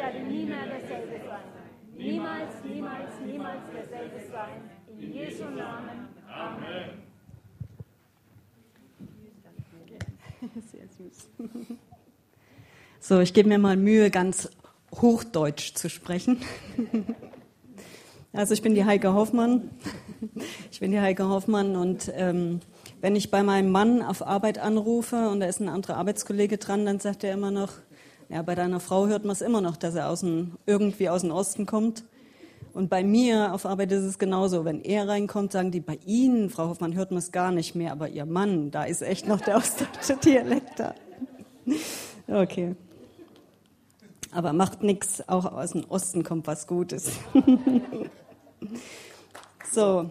werde nie mehr derselbe sein. Niemals, niemals, niemals derselbe sein. In Jesu Namen. Amen. Sehr süß. So, ich gebe mir mal Mühe, ganz Hochdeutsch zu sprechen. Also ich bin die Heike Hoffmann. Und wenn ich bei meinem Mann auf Arbeit anrufe und da ist ein anderer Arbeitskollege dran, dann sagt er immer noch, ja, bei deiner Frau hört man es immer noch, dass er irgendwie aus dem Osten kommt. Und bei mir auf Arbeit ist es genauso. Wenn er reinkommt, sagen die, bei Ihnen, Frau Hoffmann, hört man es gar nicht mehr. Aber Ihr Mann, da ist echt noch der ostdeutsche Dialekt da. Okay. Aber macht nichts, auch aus dem Osten kommt was Gutes. So.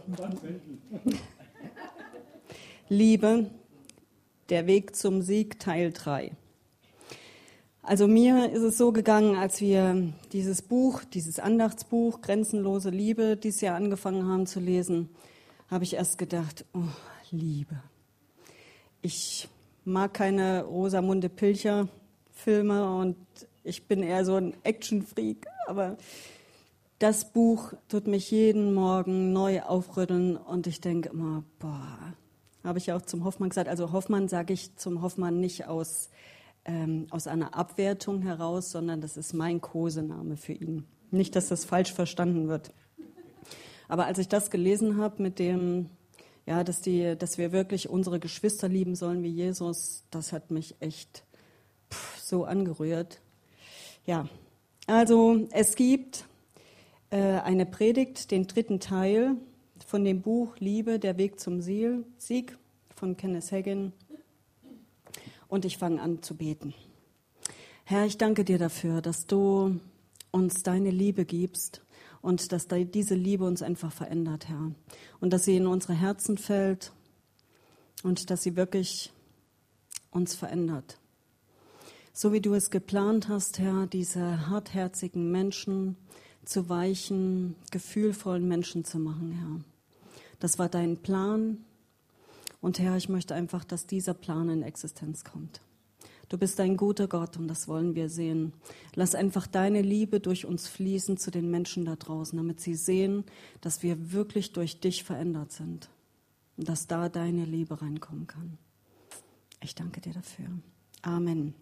Liebe, der Weg zum Sieg, Teil 3. Also mir ist es so gegangen, als wir dieses Andachtsbuch, Grenzenlose Liebe, dieses Jahr angefangen haben zu lesen, habe ich erst gedacht, oh, Liebe. Ich mag keine Rosamunde Pilcher-Filme und ich bin eher so ein Action-Freak, aber das Buch tut mich jeden Morgen neu aufrütteln und ich denke immer, boah, habe ich ja auch zum Hoffmann gesagt, also Hoffmann sage ich zum Hoffmann nicht aus einer Abwertung heraus, sondern das ist mein Kosename für ihn. Nicht, dass das falsch verstanden wird. Aber als ich das gelesen habe mit dem, ja, dass wir wirklich unsere Geschwister lieben sollen wie Jesus, das hat mich echt so angerührt. Ja, also es gibt eine Predigt, den 3. Teil von dem Buch Liebe, der Weg zum Sieg von Kenneth Hagin. Und ich fange an zu beten. Herr, ich danke dir dafür, dass du uns deine Liebe gibst und dass diese Liebe uns einfach verändert, Herr. Und dass sie in unsere Herzen fällt und dass sie wirklich uns verändert. So wie du es geplant hast, Herr, diese hartherzigen Menschen zu weichen, gefühlvollen Menschen zu machen, Herr. Das war dein Plan. Und Herr, ich möchte einfach, dass dieser Plan in Existenz kommt. Du bist ein guter Gott und das wollen wir sehen. Lass einfach deine Liebe durch uns fließen zu den Menschen da draußen, damit sie sehen, dass wir wirklich durch dich verändert sind und dass da deine Liebe reinkommen kann. Ich danke dir dafür. Amen.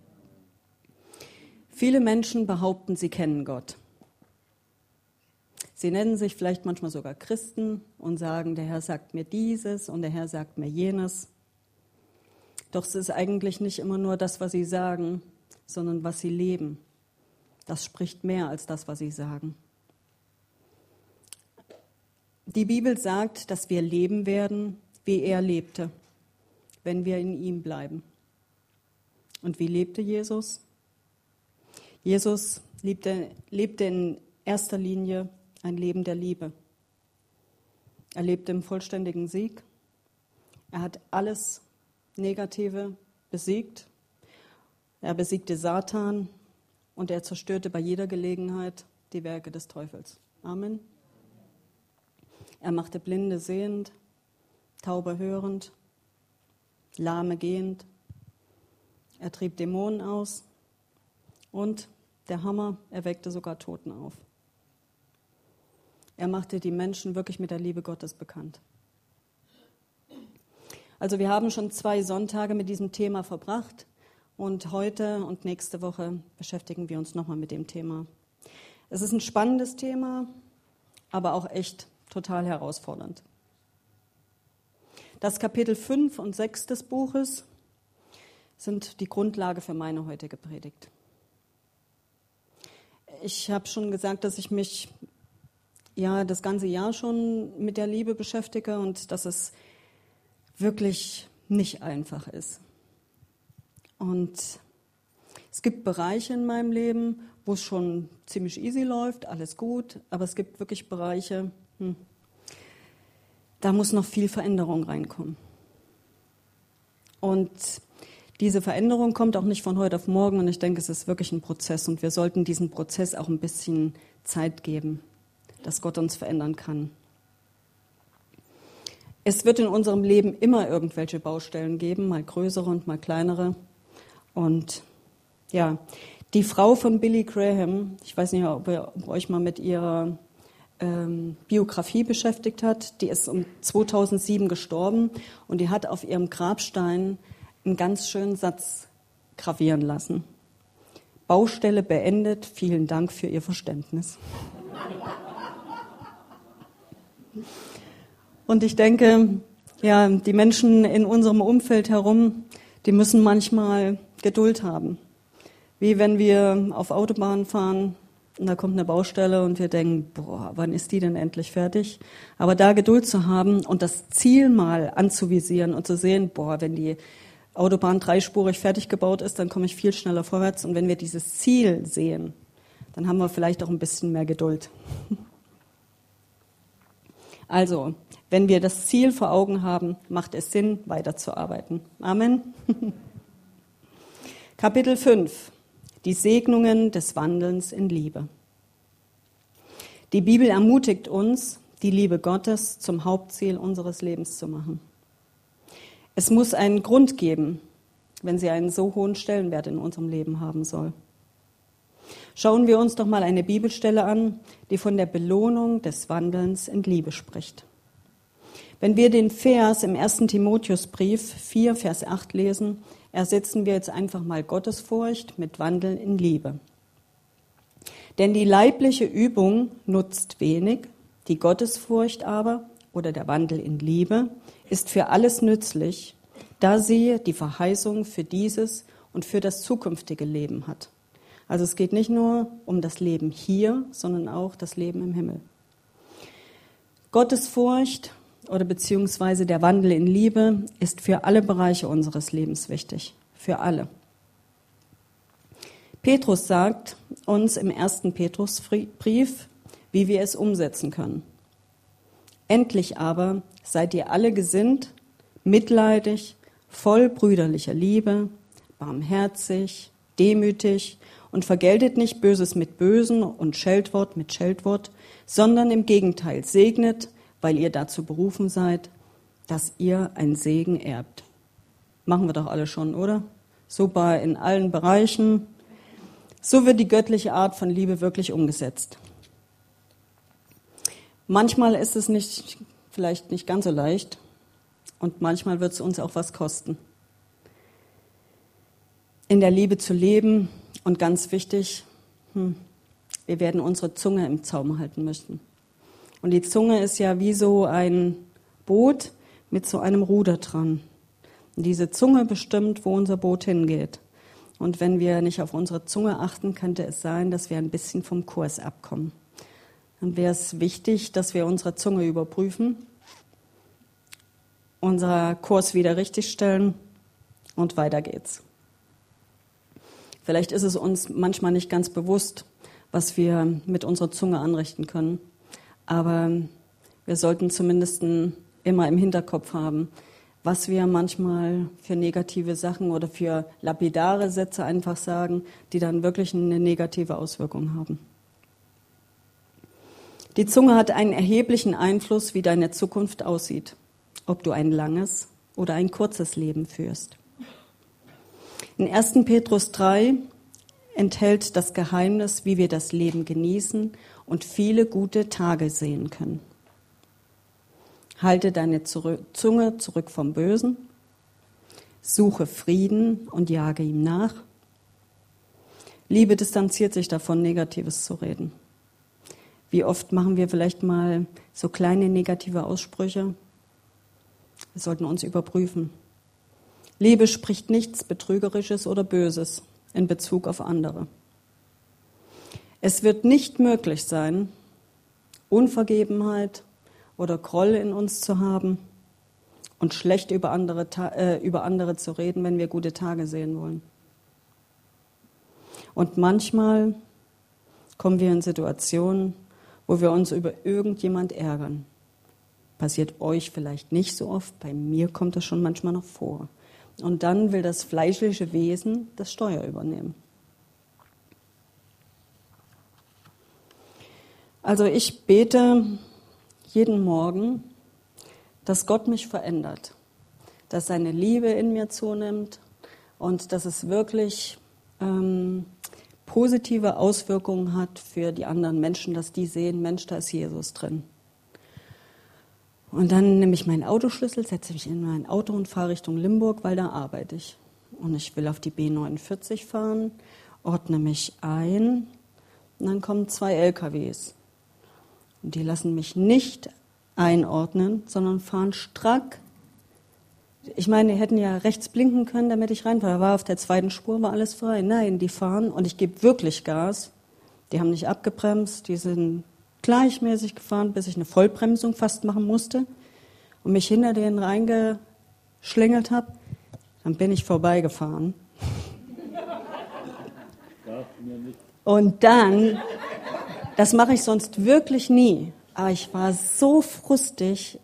Viele Menschen behaupten, sie kennen Gott. Sie nennen sich vielleicht manchmal sogar Christen und sagen, der Herr sagt mir dieses und der Herr sagt mir jenes. Doch es ist eigentlich nicht immer nur das, was sie sagen, sondern was sie leben. Das spricht mehr als das, was sie sagen. Die Bibel sagt, dass wir leben werden, wie er lebte, wenn wir in ihm bleiben. Und wie lebte Jesus? Jesus lebte in erster Linie ein Leben der Liebe. Er lebte im vollständigen Sieg. Er hat alles Negative besiegt. Er besiegte Satan und er zerstörte bei jeder Gelegenheit die Werke des Teufels. Amen. Er machte Blinde sehend, Taube hörend, Lahme gehend. Er trieb Dämonen aus und der Hammer, er weckte sogar Toten auf. Er machte die Menschen wirklich mit der Liebe Gottes bekannt. Also wir haben schon 2 Sonntage mit diesem Thema verbracht und heute und nächste Woche beschäftigen wir uns nochmal mit dem Thema. Es ist ein spannendes Thema, aber auch echt total herausfordernd. Das Kapitel 5 und 6 des Buches sind die Grundlage für meine heutige Predigt. Ich habe schon gesagt, dass ich mich das ganze Jahr schon mit der Liebe beschäftige und dass es wirklich nicht einfach ist. Und es gibt Bereiche in meinem Leben, wo es schon ziemlich easy läuft, alles gut, aber es gibt wirklich Bereiche, da muss noch viel Veränderung reinkommen. Und diese Veränderung kommt auch nicht von heute auf morgen und ich denke, es ist wirklich ein Prozess und wir sollten diesem Prozess auch ein bisschen Zeit geben, dass Gott uns verändern kann. Es wird in unserem Leben immer irgendwelche Baustellen geben, mal größere und mal kleinere. Und ja, Die Frau von Billy Graham, ich weiß nicht, ob ihr euch mal mit ihrer Biografie beschäftigt hat, die ist um 2007 gestorben und die hat auf ihrem Grabstein einen ganz schönen Satz gravieren lassen. Baustelle beendet, vielen Dank für Ihr Verständnis. Und ich denke, ja, die Menschen in unserem Umfeld herum, die müssen manchmal Geduld haben. Wie wenn wir auf Autobahn fahren und da kommt eine Baustelle und wir denken, boah, wann ist die denn endlich fertig? Aber da Geduld zu haben und das Ziel mal anzuvisieren und zu sehen, boah, wenn die Autobahn dreispurig fertig gebaut ist, dann komme ich viel schneller vorwärts. Und wenn wir dieses Ziel sehen, dann haben wir vielleicht auch ein bisschen mehr Geduld. Also, wenn wir das Ziel vor Augen haben, macht es Sinn, weiterzuarbeiten. Amen. Kapitel 5. Die Segnungen des Wandelns in Liebe. Die Bibel ermutigt uns, die Liebe Gottes zum Hauptziel unseres Lebens zu machen. Es muss einen Grund geben, wenn sie einen so hohen Stellenwert in unserem Leben haben soll. Schauen wir uns doch mal eine Bibelstelle an, die von der Belohnung des Wandelns in Liebe spricht. Wenn wir den Vers im 1. Timotheusbrief 4, Vers 8 lesen, ersetzen wir jetzt einfach mal Gottesfurcht mit Wandeln in Liebe. Denn die leibliche Übung nutzt wenig, die Gottesfurcht aber oder der Wandel in Liebe ist für alles nützlich, da sie die Verheißung für dieses und für das zukünftige Leben hat. Also es geht nicht nur um das Leben hier, sondern auch das Leben im Himmel. Gottesfurcht oder beziehungsweise der Wandel in Liebe ist für alle Bereiche unseres Lebens wichtig, für alle. Petrus sagt uns im 1. Petrusbrief, wie wir es umsetzen können. Endlich aber seid ihr alle gesinnt, mitleidig, voll brüderlicher Liebe, barmherzig, demütig und vergeltet nicht Böses mit Bösen und Scheltwort mit Scheltwort, sondern im Gegenteil segnet, weil ihr dazu berufen seid, dass ihr einen Segen erbt. Machen wir doch alle schon, oder? Super in allen Bereichen. So wird die göttliche Art von Liebe wirklich umgesetzt. Manchmal ist es vielleicht nicht ganz so leicht und manchmal wird es uns auch was kosten. In der Liebe zu leben und ganz wichtig, wir werden unsere Zunge im Zaum halten müssen. Und die Zunge ist ja wie so ein Boot mit so einem Ruder dran. Und diese Zunge bestimmt, wo unser Boot hingeht. Und wenn wir nicht auf unsere Zunge achten, könnte es sein, dass wir ein bisschen vom Kurs abkommen. Dann wäre es wichtig, dass wir unsere Zunge überprüfen, unser Kurs wieder richtigstellen und weiter geht's. Vielleicht ist es uns manchmal nicht ganz bewusst, was wir mit unserer Zunge anrichten können. Aber wir sollten zumindest immer im Hinterkopf haben, was wir manchmal für negative Sachen oder für lapidare Sätze einfach sagen, die dann wirklich eine negative Auswirkung haben. Die Zunge hat einen erheblichen Einfluss, wie deine Zukunft aussieht, ob du ein langes oder ein kurzes Leben führst. In 1. Petrus 3 enthält das Geheimnis, wie wir das Leben genießen und viele gute Tage sehen können. Halte deine Zunge zurück vom Bösen, suche Frieden und jage ihm nach. Liebe distanziert sich davon, Negatives zu reden. Wie oft machen wir vielleicht mal so kleine negative Aussprüche? Wir sollten uns überprüfen. Liebe spricht nichts Betrügerisches oder Böses in Bezug auf andere. Es wird nicht möglich sein, Unvergebenheit oder Groll in uns zu haben und schlecht über andere zu reden, wenn wir gute Tage sehen wollen. Und manchmal kommen wir in Situationen, wo wir uns über irgendjemand ärgern. Passiert euch vielleicht nicht so oft, bei mir kommt das schon manchmal noch vor. Und dann will das fleischliche Wesen das Steuer übernehmen. Also ich bete jeden Morgen, dass Gott mich verändert, dass seine Liebe in mir zunimmt und dass es wirklich positive Auswirkungen hat für die anderen Menschen, dass die sehen, Mensch, da ist Jesus drin. Und dann nehme ich meinen Autoschlüssel, setze mich in mein Auto und fahre Richtung Limburg, weil da arbeite ich. Und ich will auf die B49 fahren, ordne mich ein und dann kommen 2 LKWs. Und die lassen mich nicht einordnen, sondern fahren strack. Ich meine, die hätten ja rechts blinken können, damit ich reinfahre. Da war auf der zweiten Spur, war alles frei. Nein, die fahren und ich gebe wirklich Gas. Die haben nicht abgebremst, die sind gleichmäßig gefahren, bis ich eine Vollbremsung fast machen musste und mich hinter denen reingeschlängelt habe. Dann bin ich vorbeigefahren. Und dann, das mache ich sonst wirklich nie, aber ich war so frustig,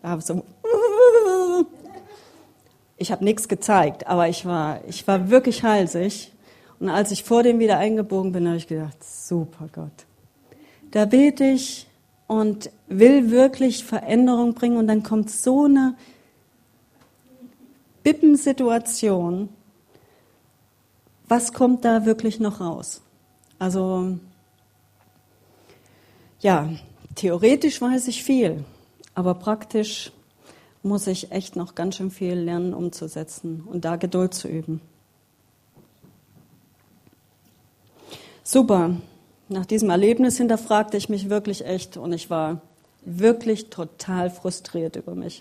ich habe nichts gezeigt, aber ich war wirklich halsig. Und als ich vor dem wieder eingebogen bin, habe ich gedacht, super Gott. Da bete ich und will wirklich Veränderung bringen und dann kommt so eine Bippensituation. Was kommt da wirklich noch raus? Also, ja, theoretisch weiß ich viel, aber praktisch muss ich echt noch ganz schön viel lernen, umzusetzen und da Geduld zu üben. Super. Nach diesem Erlebnis hinterfragte ich mich wirklich echt und ich war wirklich total frustriert über mich.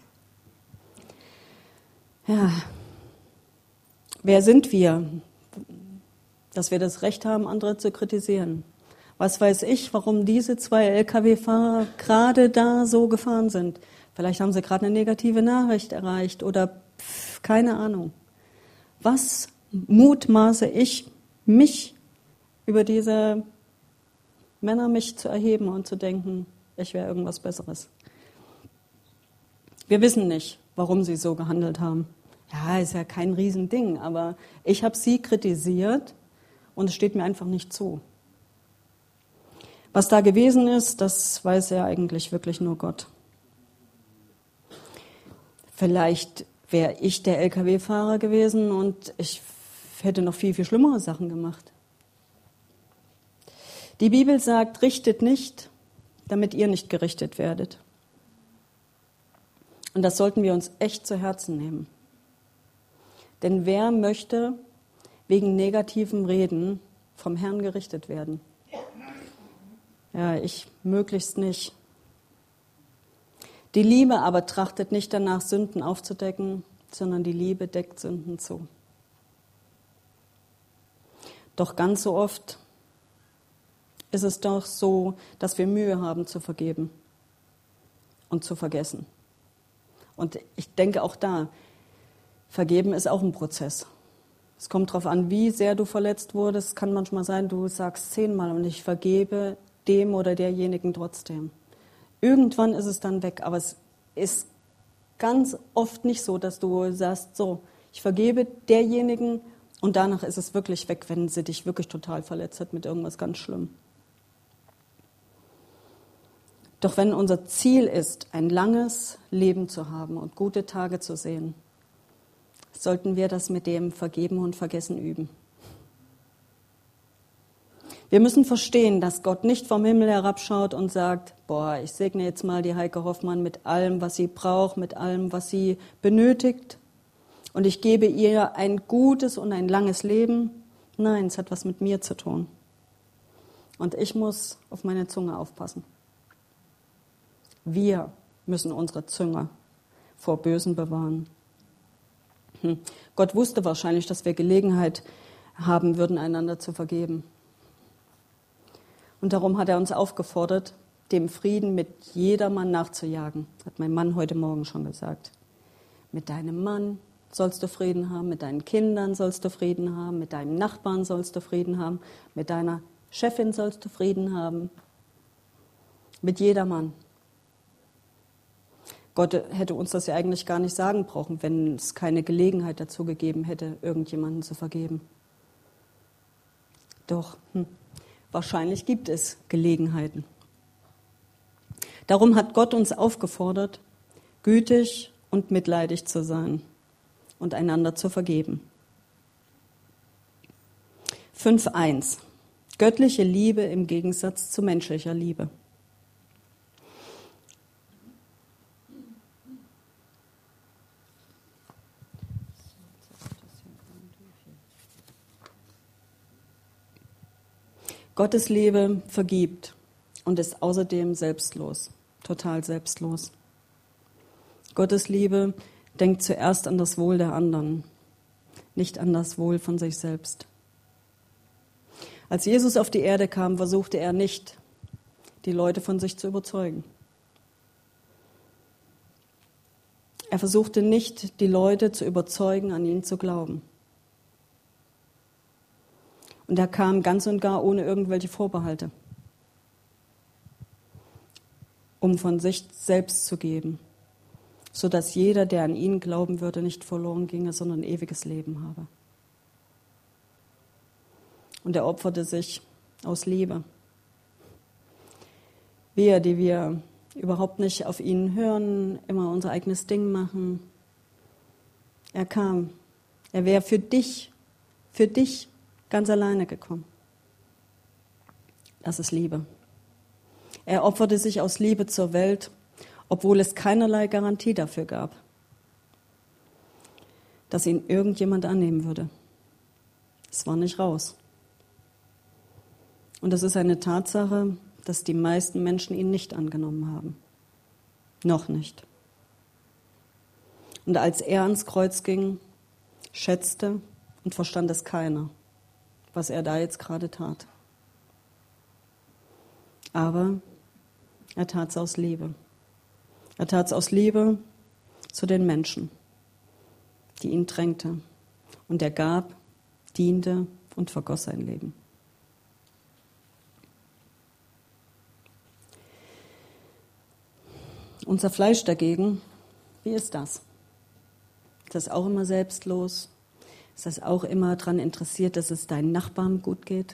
Ja, wer sind wir, dass wir das Recht haben, andere zu kritisieren? Was weiß ich, warum diese 2 Lkw-Fahrer gerade da so gefahren sind? Vielleicht haben sie gerade eine negative Nachricht erreicht oder keine Ahnung. Was mutmaße ich mich über diese Männer, mich zu erheben und zu denken, ich wäre irgendwas Besseres? Wir wissen nicht, warum sie so gehandelt haben. Ja, ist ja kein Riesending, aber ich habe sie kritisiert und es steht mir einfach nicht zu. Was da gewesen ist, das weiß ja eigentlich wirklich nur Gott. Vielleicht wäre ich der Lkw-Fahrer gewesen und ich hätte noch viel, viel schlimmere Sachen gemacht. Die Bibel sagt, richtet nicht, damit ihr nicht gerichtet werdet. Und das sollten wir uns echt zu Herzen nehmen. Denn wer möchte wegen negativem Reden vom Herrn gerichtet werden? Ja, ich möglichst nicht. Die Liebe aber trachtet nicht danach, Sünden aufzudecken, sondern die Liebe deckt Sünden zu. Doch ganz so oft ist es doch so, dass wir Mühe haben zu vergeben und zu vergessen. Und ich denke auch da, vergeben ist auch ein Prozess. Es kommt darauf an, wie sehr du verletzt wurdest. Es kann manchmal sein, du sagst 10-mal und ich vergebe dem oder derjenigen trotzdem. Irgendwann ist es dann weg, aber es ist ganz oft nicht so, dass du sagst, so, ich vergebe derjenigen und danach ist es wirklich weg, wenn sie dich wirklich total verletzt hat mit irgendwas ganz Schlimm. Doch wenn unser Ziel ist, ein langes Leben zu haben und gute Tage zu sehen, sollten wir das mit dem Vergeben und Vergessen üben. Wir müssen verstehen, dass Gott nicht vom Himmel herabschaut und sagt, boah, ich segne jetzt mal die Heike Hoffmann mit allem, was sie braucht, mit allem, was sie benötigt und ich gebe ihr ein gutes und ein langes Leben. Nein, es hat was mit mir zu tun. Und ich muss auf meine Zunge aufpassen. Wir müssen unsere Zunge vor Bösen bewahren. Gott wusste wahrscheinlich, dass wir Gelegenheit haben würden, einander zu vergeben. Und darum hat er uns aufgefordert, dem Frieden mit jedermann nachzujagen, hat mein Mann heute Morgen schon gesagt. Mit deinem Mann sollst du Frieden haben, mit deinen Kindern sollst du Frieden haben, mit deinem Nachbarn sollst du Frieden haben, mit deiner Chefin sollst du Frieden haben, mit jedermann. Gott hätte uns das ja eigentlich gar nicht sagen brauchen, wenn es keine Gelegenheit dazu gegeben hätte, irgendjemanden zu vergeben. Doch, wahrscheinlich gibt es Gelegenheiten. Darum hat Gott uns aufgefordert, gütig und mitleidig zu sein und einander zu vergeben. 5,1. Göttliche Liebe im Gegensatz zu menschlicher Liebe. Gottes Liebe vergibt und ist außerdem selbstlos, total selbstlos. Gottes Liebe denkt zuerst an das Wohl der anderen, nicht an das Wohl von sich selbst. Als Jesus auf die Erde kam, versuchte er nicht, die Leute von sich zu überzeugen. Er versuchte nicht, die Leute zu überzeugen, an ihn zu glauben. Und er kam ganz und gar ohne irgendwelche Vorbehalte, um von sich selbst zu geben, sodass jeder, der an ihn glauben würde, nicht verloren ginge, sondern ewiges Leben habe. Und er opferte sich aus Liebe. Wir, die wir überhaupt nicht auf ihn hören, immer unser eigenes Ding machen. Er kam. Er wäre für dich ganz alleine gekommen. Das ist Liebe. Er opferte sich aus Liebe zur Welt, obwohl es keinerlei Garantie dafür gab, dass ihn irgendjemand annehmen würde. Es war nicht raus. Und es ist eine Tatsache, dass die meisten Menschen ihn nicht angenommen haben. Noch nicht. Und als er ans Kreuz ging, schätzte und verstand es keiner, was er da jetzt gerade tat. Aber er tat es aus Liebe. Er tat es aus Liebe zu den Menschen, die ihn drängte. Und er gab, diente und vergoss sein Leben. Unser Fleisch dagegen, wie ist das? Ist das auch immer selbstlos? Ist das auch immer daran interessiert, dass es deinen Nachbarn gut geht?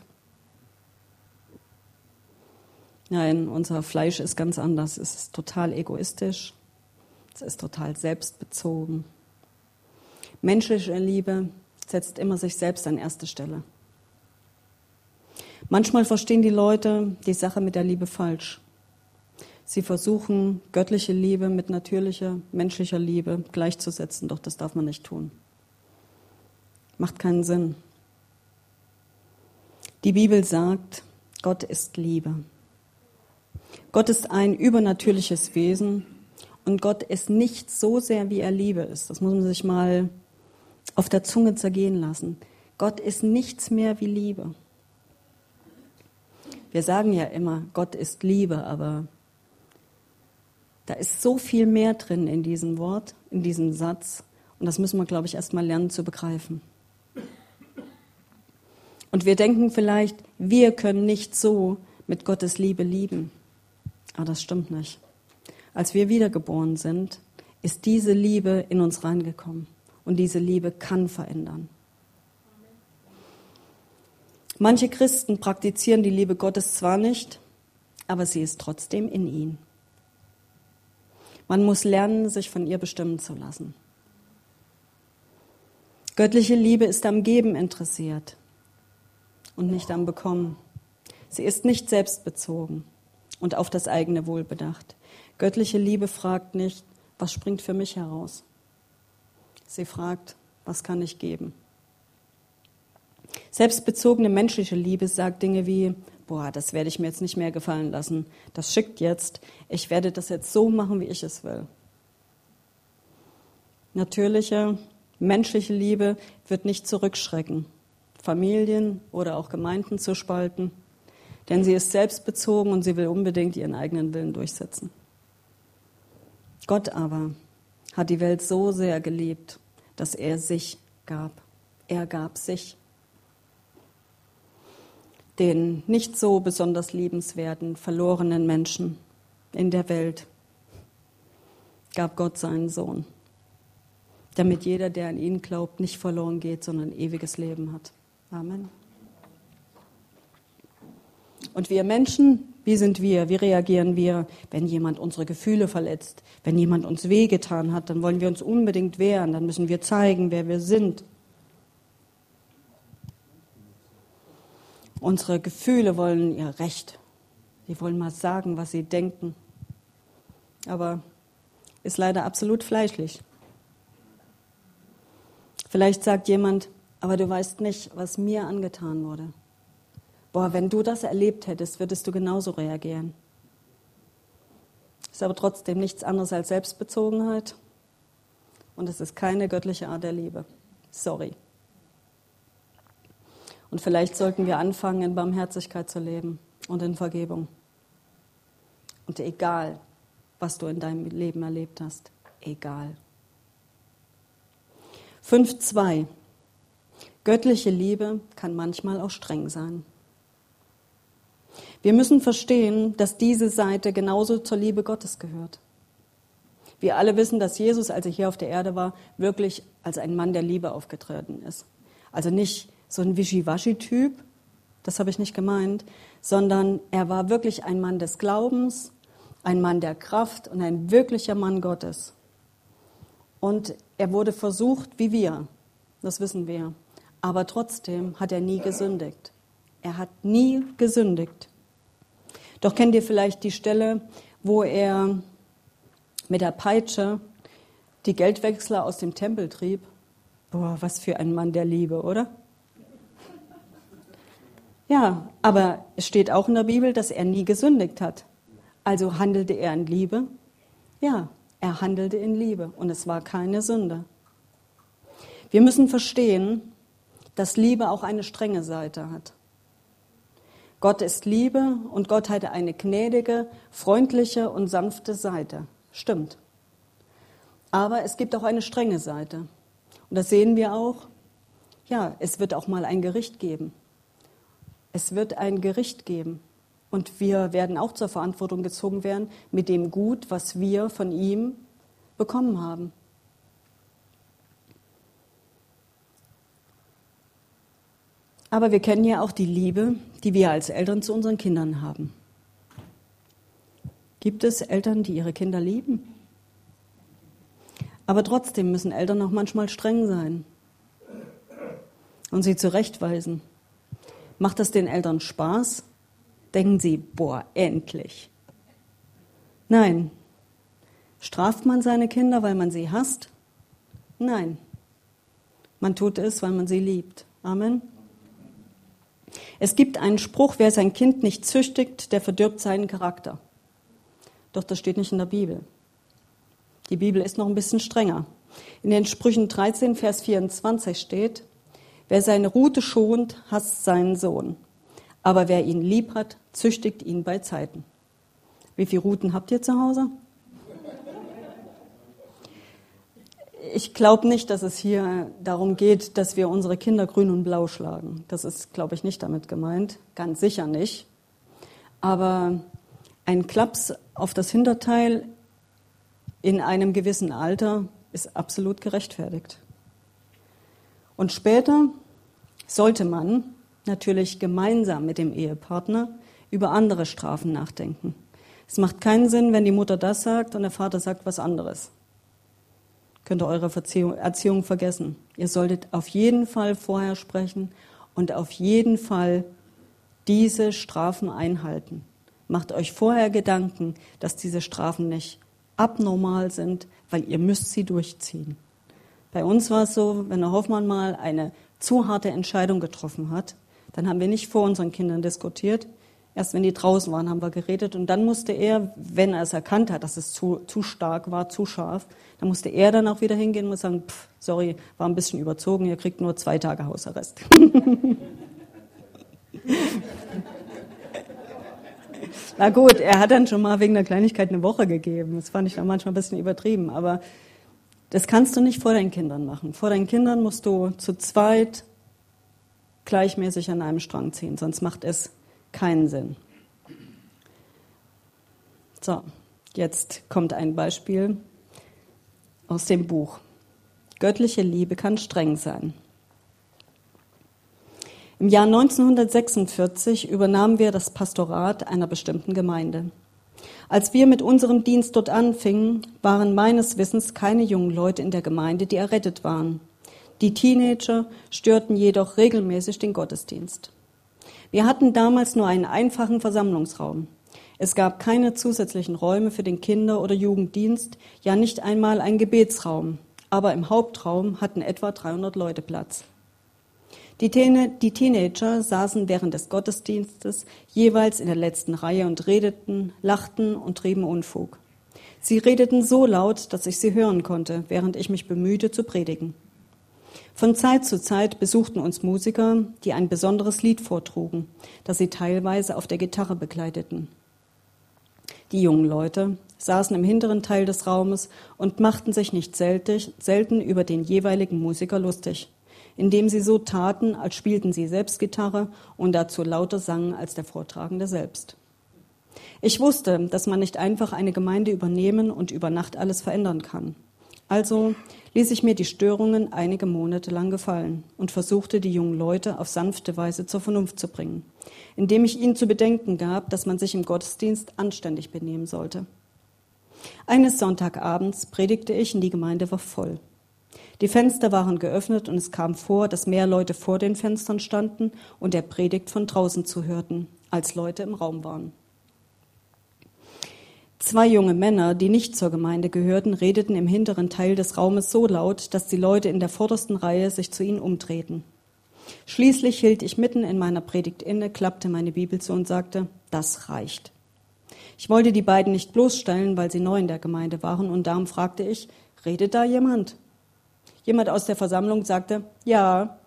Nein, unser Fleisch ist ganz anders. Es ist total egoistisch. Es ist total selbstbezogen. Menschliche Liebe setzt immer sich selbst an erste Stelle. Manchmal verstehen die Leute die Sache mit der Liebe falsch. Sie versuchen, göttliche Liebe mit natürlicher, menschlicher Liebe gleichzusetzen, doch das darf man nicht tun. Macht keinen Sinn. Die Bibel sagt, Gott ist Liebe. Gott ist ein übernatürliches Wesen und Gott ist nicht so sehr, wie er Liebe ist. Das muss man sich mal auf der Zunge zergehen lassen. Gott ist nichts mehr wie Liebe. Wir sagen ja immer, Gott ist Liebe, aber da ist so viel mehr drin in diesem Wort, in diesem Satz. Und das müssen wir, glaube ich, erst mal lernen zu begreifen. Und wir denken vielleicht, wir können nicht so mit Gottes Liebe lieben. Aber das stimmt nicht. Als wir wiedergeboren sind, ist diese Liebe in uns reingekommen. Und diese Liebe kann verändern. Manche Christen praktizieren die Liebe Gottes zwar nicht, aber sie ist trotzdem in ihnen. Man muss lernen, sich von ihr bestimmen zu lassen. Göttliche Liebe ist am Geben interessiert und nicht am Bekommen. Sie ist nicht selbstbezogen und auf das eigene Wohl bedacht. Göttliche Liebe fragt nicht, was springt für mich heraus? Sie fragt, was kann ich geben? Selbstbezogene menschliche Liebe sagt Dinge wie, das werde ich mir jetzt nicht mehr gefallen lassen. Das schickt jetzt. Ich werde das jetzt so machen, wie ich es will. Natürliche, menschliche Liebe wird nicht zurückschrecken, Familien oder auch Gemeinden zu spalten, denn sie ist selbstbezogen und sie will unbedingt ihren eigenen Willen durchsetzen. Gott aber hat die Welt so sehr geliebt, dass er sich gab. Er gab sich. Den nicht so besonders liebenswerten, verlorenen Menschen in der Welt gab Gott seinen Sohn, damit jeder, der an ihn glaubt, nicht verloren geht, sondern ewiges Leben hat. Amen. Und wir Menschen, wie sind wir? Wie reagieren wir, wenn jemand unsere Gefühle verletzt? Wenn jemand uns wehgetan hat, dann wollen wir uns unbedingt wehren, dann müssen wir zeigen, wer wir sind. Unsere Gefühle wollen ihr Recht. Die wollen mal sagen, was sie denken. Aber ist leider absolut fleischlich. Vielleicht sagt jemand, aber du weißt nicht, was mir angetan wurde. Boah, wenn du das erlebt hättest, würdest du genauso reagieren. Ist aber trotzdem nichts anderes als Selbstbezogenheit. Und es ist keine göttliche Art der Liebe. Sorry. Und vielleicht sollten wir anfangen, in Barmherzigkeit zu leben und in Vergebung. Und egal, was du in deinem Leben erlebt hast, egal. 5.2. Göttliche Liebe kann manchmal auch streng sein. Wir müssen verstehen, dass diese Seite genauso zur Liebe Gottes gehört. Wir alle wissen, dass Jesus, als er hier auf der Erde war, wirklich als ein Mann der Liebe aufgetreten ist. Also nicht so ein Wischiwaschi-Typ, das habe ich nicht gemeint, sondern er war wirklich ein Mann des Glaubens, ein Mann der Kraft und ein wirklicher Mann Gottes. Und er wurde versucht wie wir, das wissen wir. Aber trotzdem hat er nie gesündigt. Er hat nie gesündigt. Doch kennt ihr vielleicht die Stelle, wo er mit der Peitsche die Geldwechsler aus dem Tempel trieb? Boah, was für ein Mann der Liebe, oder? Ja, aber es steht auch in der Bibel, dass er nie gesündigt hat. Also handelte er in Liebe? Ja, er handelte in Liebe und es war keine Sünde. Wir müssen verstehen, dass Liebe auch eine strenge Seite hat. Gott ist Liebe und Gott hatte eine gnädige, freundliche und sanfte Seite. Stimmt. Aber es gibt auch eine strenge Seite. Und das sehen wir auch. Ja, es wird auch mal ein Gericht geben. Es wird ein Gericht geben. Und wir werden auch zur Verantwortung gezogen werden mit dem Gut, was wir von ihm bekommen haben. Aber wir kennen ja auch die Liebe, die wir als Eltern zu unseren Kindern haben. Gibt es Eltern, die ihre Kinder lieben? Aber trotzdem müssen Eltern auch manchmal streng sein und sie zurechtweisen. Macht das den Eltern Spaß? Denken sie, boah, endlich. Nein. Straft man seine Kinder, weil man sie hasst? Nein. Man tut es, weil man sie liebt. Amen. Es gibt einen Spruch, wer sein Kind nicht züchtigt, der verdirbt seinen Charakter. Doch das steht nicht in der Bibel. Die Bibel ist noch ein bisschen strenger. In den Sprüchen 13, Vers 24 steht, wer seine Rute schont, hasst seinen Sohn. Aber wer ihn lieb hat, züchtigt ihn bei Zeiten. Wie viele Ruten habt ihr zu Hause? Ich glaube nicht, dass es hier darum geht, dass wir unsere Kinder grün und blau schlagen. Das ist, glaube ich, nicht damit gemeint. Ganz sicher nicht. Aber ein Klaps auf das Hinterteil in einem gewissen Alter ist absolut gerechtfertigt. Und später sollte man natürlich gemeinsam mit dem Ehepartner über andere Strafen nachdenken. Es macht keinen Sinn, wenn die Mutter das sagt und der Vater sagt was anderes. Könnt ihr eure Erziehung vergessen. Ihr solltet auf jeden Fall vorher sprechen und auf jeden Fall diese Strafen einhalten. Macht euch vorher Gedanken, dass diese Strafen nicht abnormal sind, weil ihr müsst sie durchziehen. Bei uns war es so, wenn der Hoffmann mal eine zu harte Entscheidung getroffen hat, dann haben wir nicht vor unseren Kindern diskutiert. Erst wenn die draußen waren, haben wir geredet. Und dann musste er, wenn er es erkannt hat, dass es zu stark war, zu scharf, dann musste er dann auch wieder hingehen und sagen, sorry, war ein bisschen überzogen, ihr kriegt nur 2 Tage Hausarrest. Na gut, er hat dann schon mal wegen der Kleinigkeit eine Woche gegeben. Das fand ich dann manchmal ein bisschen übertrieben. Aber das kannst du nicht vor deinen Kindern machen. Vor deinen Kindern musst du zu zweit gleichmäßig an einem Strang ziehen, sonst macht es keinen Sinn. So, jetzt kommt ein Beispiel aus dem Buch. Göttliche Liebe kann streng sein. Im Jahr 1946 übernahmen wir das Pastorat einer bestimmten Gemeinde. Als wir mit unserem Dienst dort anfingen, waren meines Wissens keine jungen Leute in der Gemeinde, die errettet waren. Die Teenager störten jedoch regelmäßig den Gottesdienst. Wir hatten damals nur einen einfachen Versammlungsraum. Es gab keine zusätzlichen Räume für den Kinder- oder Jugenddienst, ja nicht einmal einen Gebetsraum. Aber im Hauptraum hatten etwa 300 Leute Platz. Die Teenager saßen während des Gottesdienstes jeweils in der letzten Reihe und redeten, lachten und trieben Unfug. Sie redeten so laut, dass ich sie hören konnte, während ich mich bemühte zu predigen. Von Zeit zu Zeit besuchten uns Musiker, die ein besonderes Lied vortrugen, das sie teilweise auf der Gitarre begleiteten. Die jungen Leute saßen im hinteren Teil des Raumes und machten sich nicht selten über den jeweiligen Musiker lustig, indem sie so taten, als spielten sie selbst Gitarre und dazu lauter sangen als der Vortragende selbst. Ich wusste, dass man nicht einfach eine Gemeinde übernehmen und über Nacht alles verändern kann. Also ließ ich mir die Störungen einige Monate lang gefallen und versuchte, die jungen Leute auf sanfte Weise zur Vernunft zu bringen, indem ich ihnen zu bedenken gab, dass man sich im Gottesdienst anständig benehmen sollte. Eines Sonntagabends predigte ich und die Gemeinde war voll. Die Fenster waren geöffnet und es kam vor, dass mehr Leute vor den Fenstern standen und der Predigt von draußen zuhörten, als Leute im Raum waren. 2 junge Männer, die nicht zur Gemeinde gehörten, redeten im hinteren Teil des Raumes so laut, dass die Leute in der vordersten Reihe sich zu ihnen umdrehten. Schließlich hielt ich mitten in meiner Predigt inne, klappte meine Bibel zu und sagte, das reicht. Ich wollte die beiden nicht bloßstellen, weil sie neu in der Gemeinde waren, und darum fragte ich, redet da jemand? Jemand aus der Versammlung sagte, ja.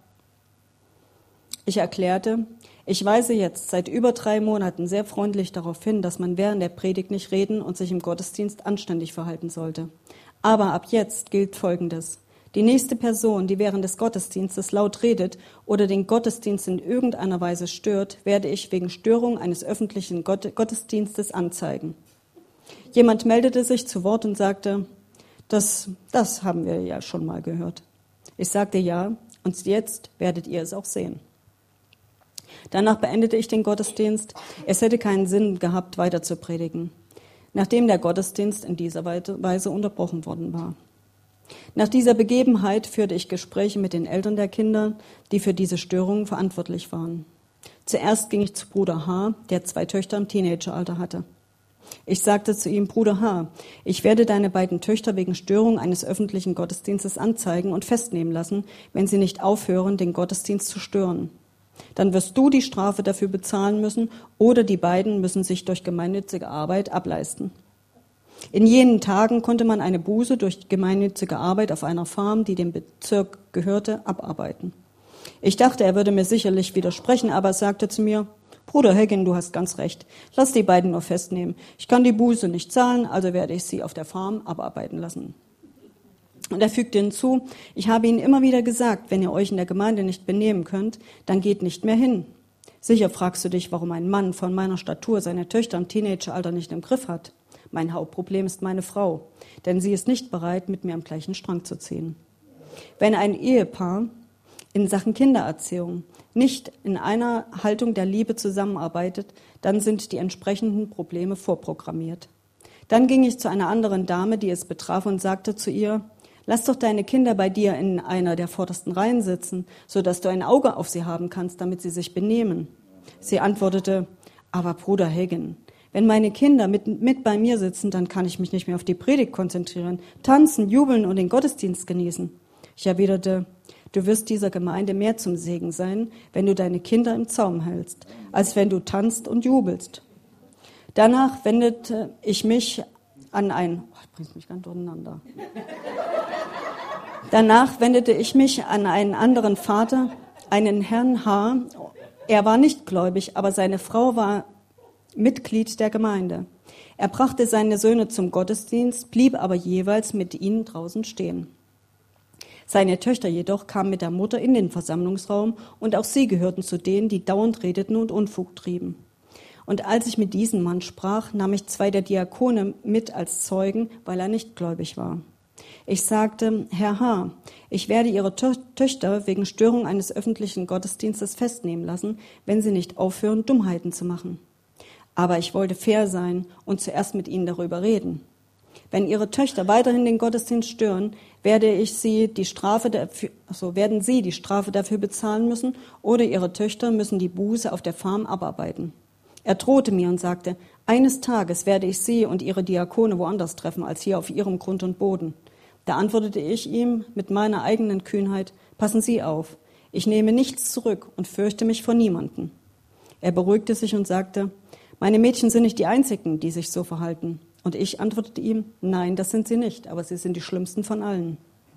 Ich erklärte, ich weise jetzt seit über 3 Monaten sehr freundlich darauf hin, dass man während der Predigt nicht reden und sich im Gottesdienst anständig verhalten sollte. Aber ab jetzt gilt Folgendes. Die nächste Person, die während des Gottesdienstes laut redet oder den Gottesdienst in irgendeiner Weise stört, werde ich wegen Störung eines öffentlichen Gottesdienstes anzeigen. Jemand meldete sich zu Wort und sagte, das haben wir ja schon mal gehört. Ich sagte ja, und jetzt werdet ihr es auch sehen. Danach beendete ich den Gottesdienst. Es hätte keinen Sinn gehabt, weiter zu predigen, nachdem der Gottesdienst in dieser Weise unterbrochen worden war. Nach dieser Begebenheit führte ich Gespräche mit den Eltern der Kinder, die für diese Störungen verantwortlich waren. Zuerst ging ich zu Bruder H., der 2 Töchter im Teenageralter hatte. Ich sagte zu ihm, Bruder H., ich werde deine beiden Töchter wegen Störung eines öffentlichen Gottesdienstes anzeigen und festnehmen lassen, wenn sie nicht aufhören, den Gottesdienst zu stören. Dann wirst du die Strafe dafür bezahlen müssen oder die beiden müssen sich durch gemeinnützige Arbeit ableisten. In jenen Tagen konnte man eine Buße durch gemeinnützige Arbeit auf einer Farm, die dem Bezirk gehörte, abarbeiten. Ich dachte, er würde mir sicherlich widersprechen, aber er sagte zu mir, Bruder Hagen, du hast ganz recht, lass die beiden nur festnehmen. Ich kann die Buße nicht zahlen, also werde ich sie auf der Farm abarbeiten lassen. Und er fügte hinzu, ich habe Ihnen immer wieder gesagt, wenn ihr euch in der Gemeinde nicht benehmen könnt, dann geht nicht mehr hin. Sicher fragst du dich, warum ein Mann von meiner Statur seine Töchter im Teenageralter nicht im Griff hat. Mein Hauptproblem ist meine Frau, denn sie ist nicht bereit, mit mir am gleichen Strang zu ziehen. Wenn ein Ehepaar in Sachen Kindererziehung nicht in einer Haltung der Liebe zusammenarbeitet, dann sind die entsprechenden Probleme vorprogrammiert. Dann ging ich zu einer anderen Dame, die es betraf, und sagte zu ihr, lass doch deine Kinder bei dir in einer der vordersten Reihen sitzen, sodass du ein Auge auf sie haben kannst, damit sie sich benehmen. Sie antwortete, aber Bruder Hagen, wenn meine Kinder mit bei mir sitzen, dann kann ich mich nicht mehr auf die Predigt konzentrieren, tanzen, jubeln und den Gottesdienst genießen. Ich erwiderte, du wirst dieser Gemeinde mehr zum Segen sein, wenn du deine Kinder im Zaum hältst, als wenn du tanzt und jubelst. Danach wendete ich mich an einen anderen Vater, einen Herrn H. Er war nicht gläubig, aber seine Frau war Mitglied der Gemeinde. Er brachte seine Söhne zum Gottesdienst, blieb aber jeweils mit ihnen draußen stehen. Seine Töchter jedoch kamen mit der Mutter in den Versammlungsraum und auch sie gehörten zu denen, die dauernd redeten und Unfug trieben. Und als ich mit diesem Mann sprach, nahm ich 2 der Diakone mit als Zeugen, weil er nicht gläubig war. Ich sagte, Herr H., ich werde Ihre Töchter wegen Störung eines öffentlichen Gottesdienstes festnehmen lassen, wenn sie nicht aufhören, Dummheiten zu machen. Aber ich wollte fair sein und zuerst mit ihnen darüber reden. Wenn ihre Töchter weiterhin den Gottesdienst stören, werden sie die Strafe dafür bezahlen müssen, oder ihre Töchter müssen die Buße auf der Farm abarbeiten. Er drohte mir und sagte, eines Tages werde ich sie und ihre Diakone woanders treffen, als hier auf ihrem Grund und Boden. Da antwortete ich ihm mit meiner eigenen Kühnheit, passen Sie auf, ich nehme nichts zurück und fürchte mich vor niemanden. Er beruhigte sich und sagte, meine Mädchen sind nicht die einzigen, die sich so verhalten. Und ich antwortete ihm, nein, das sind sie nicht, aber sie sind die schlimmsten von allen.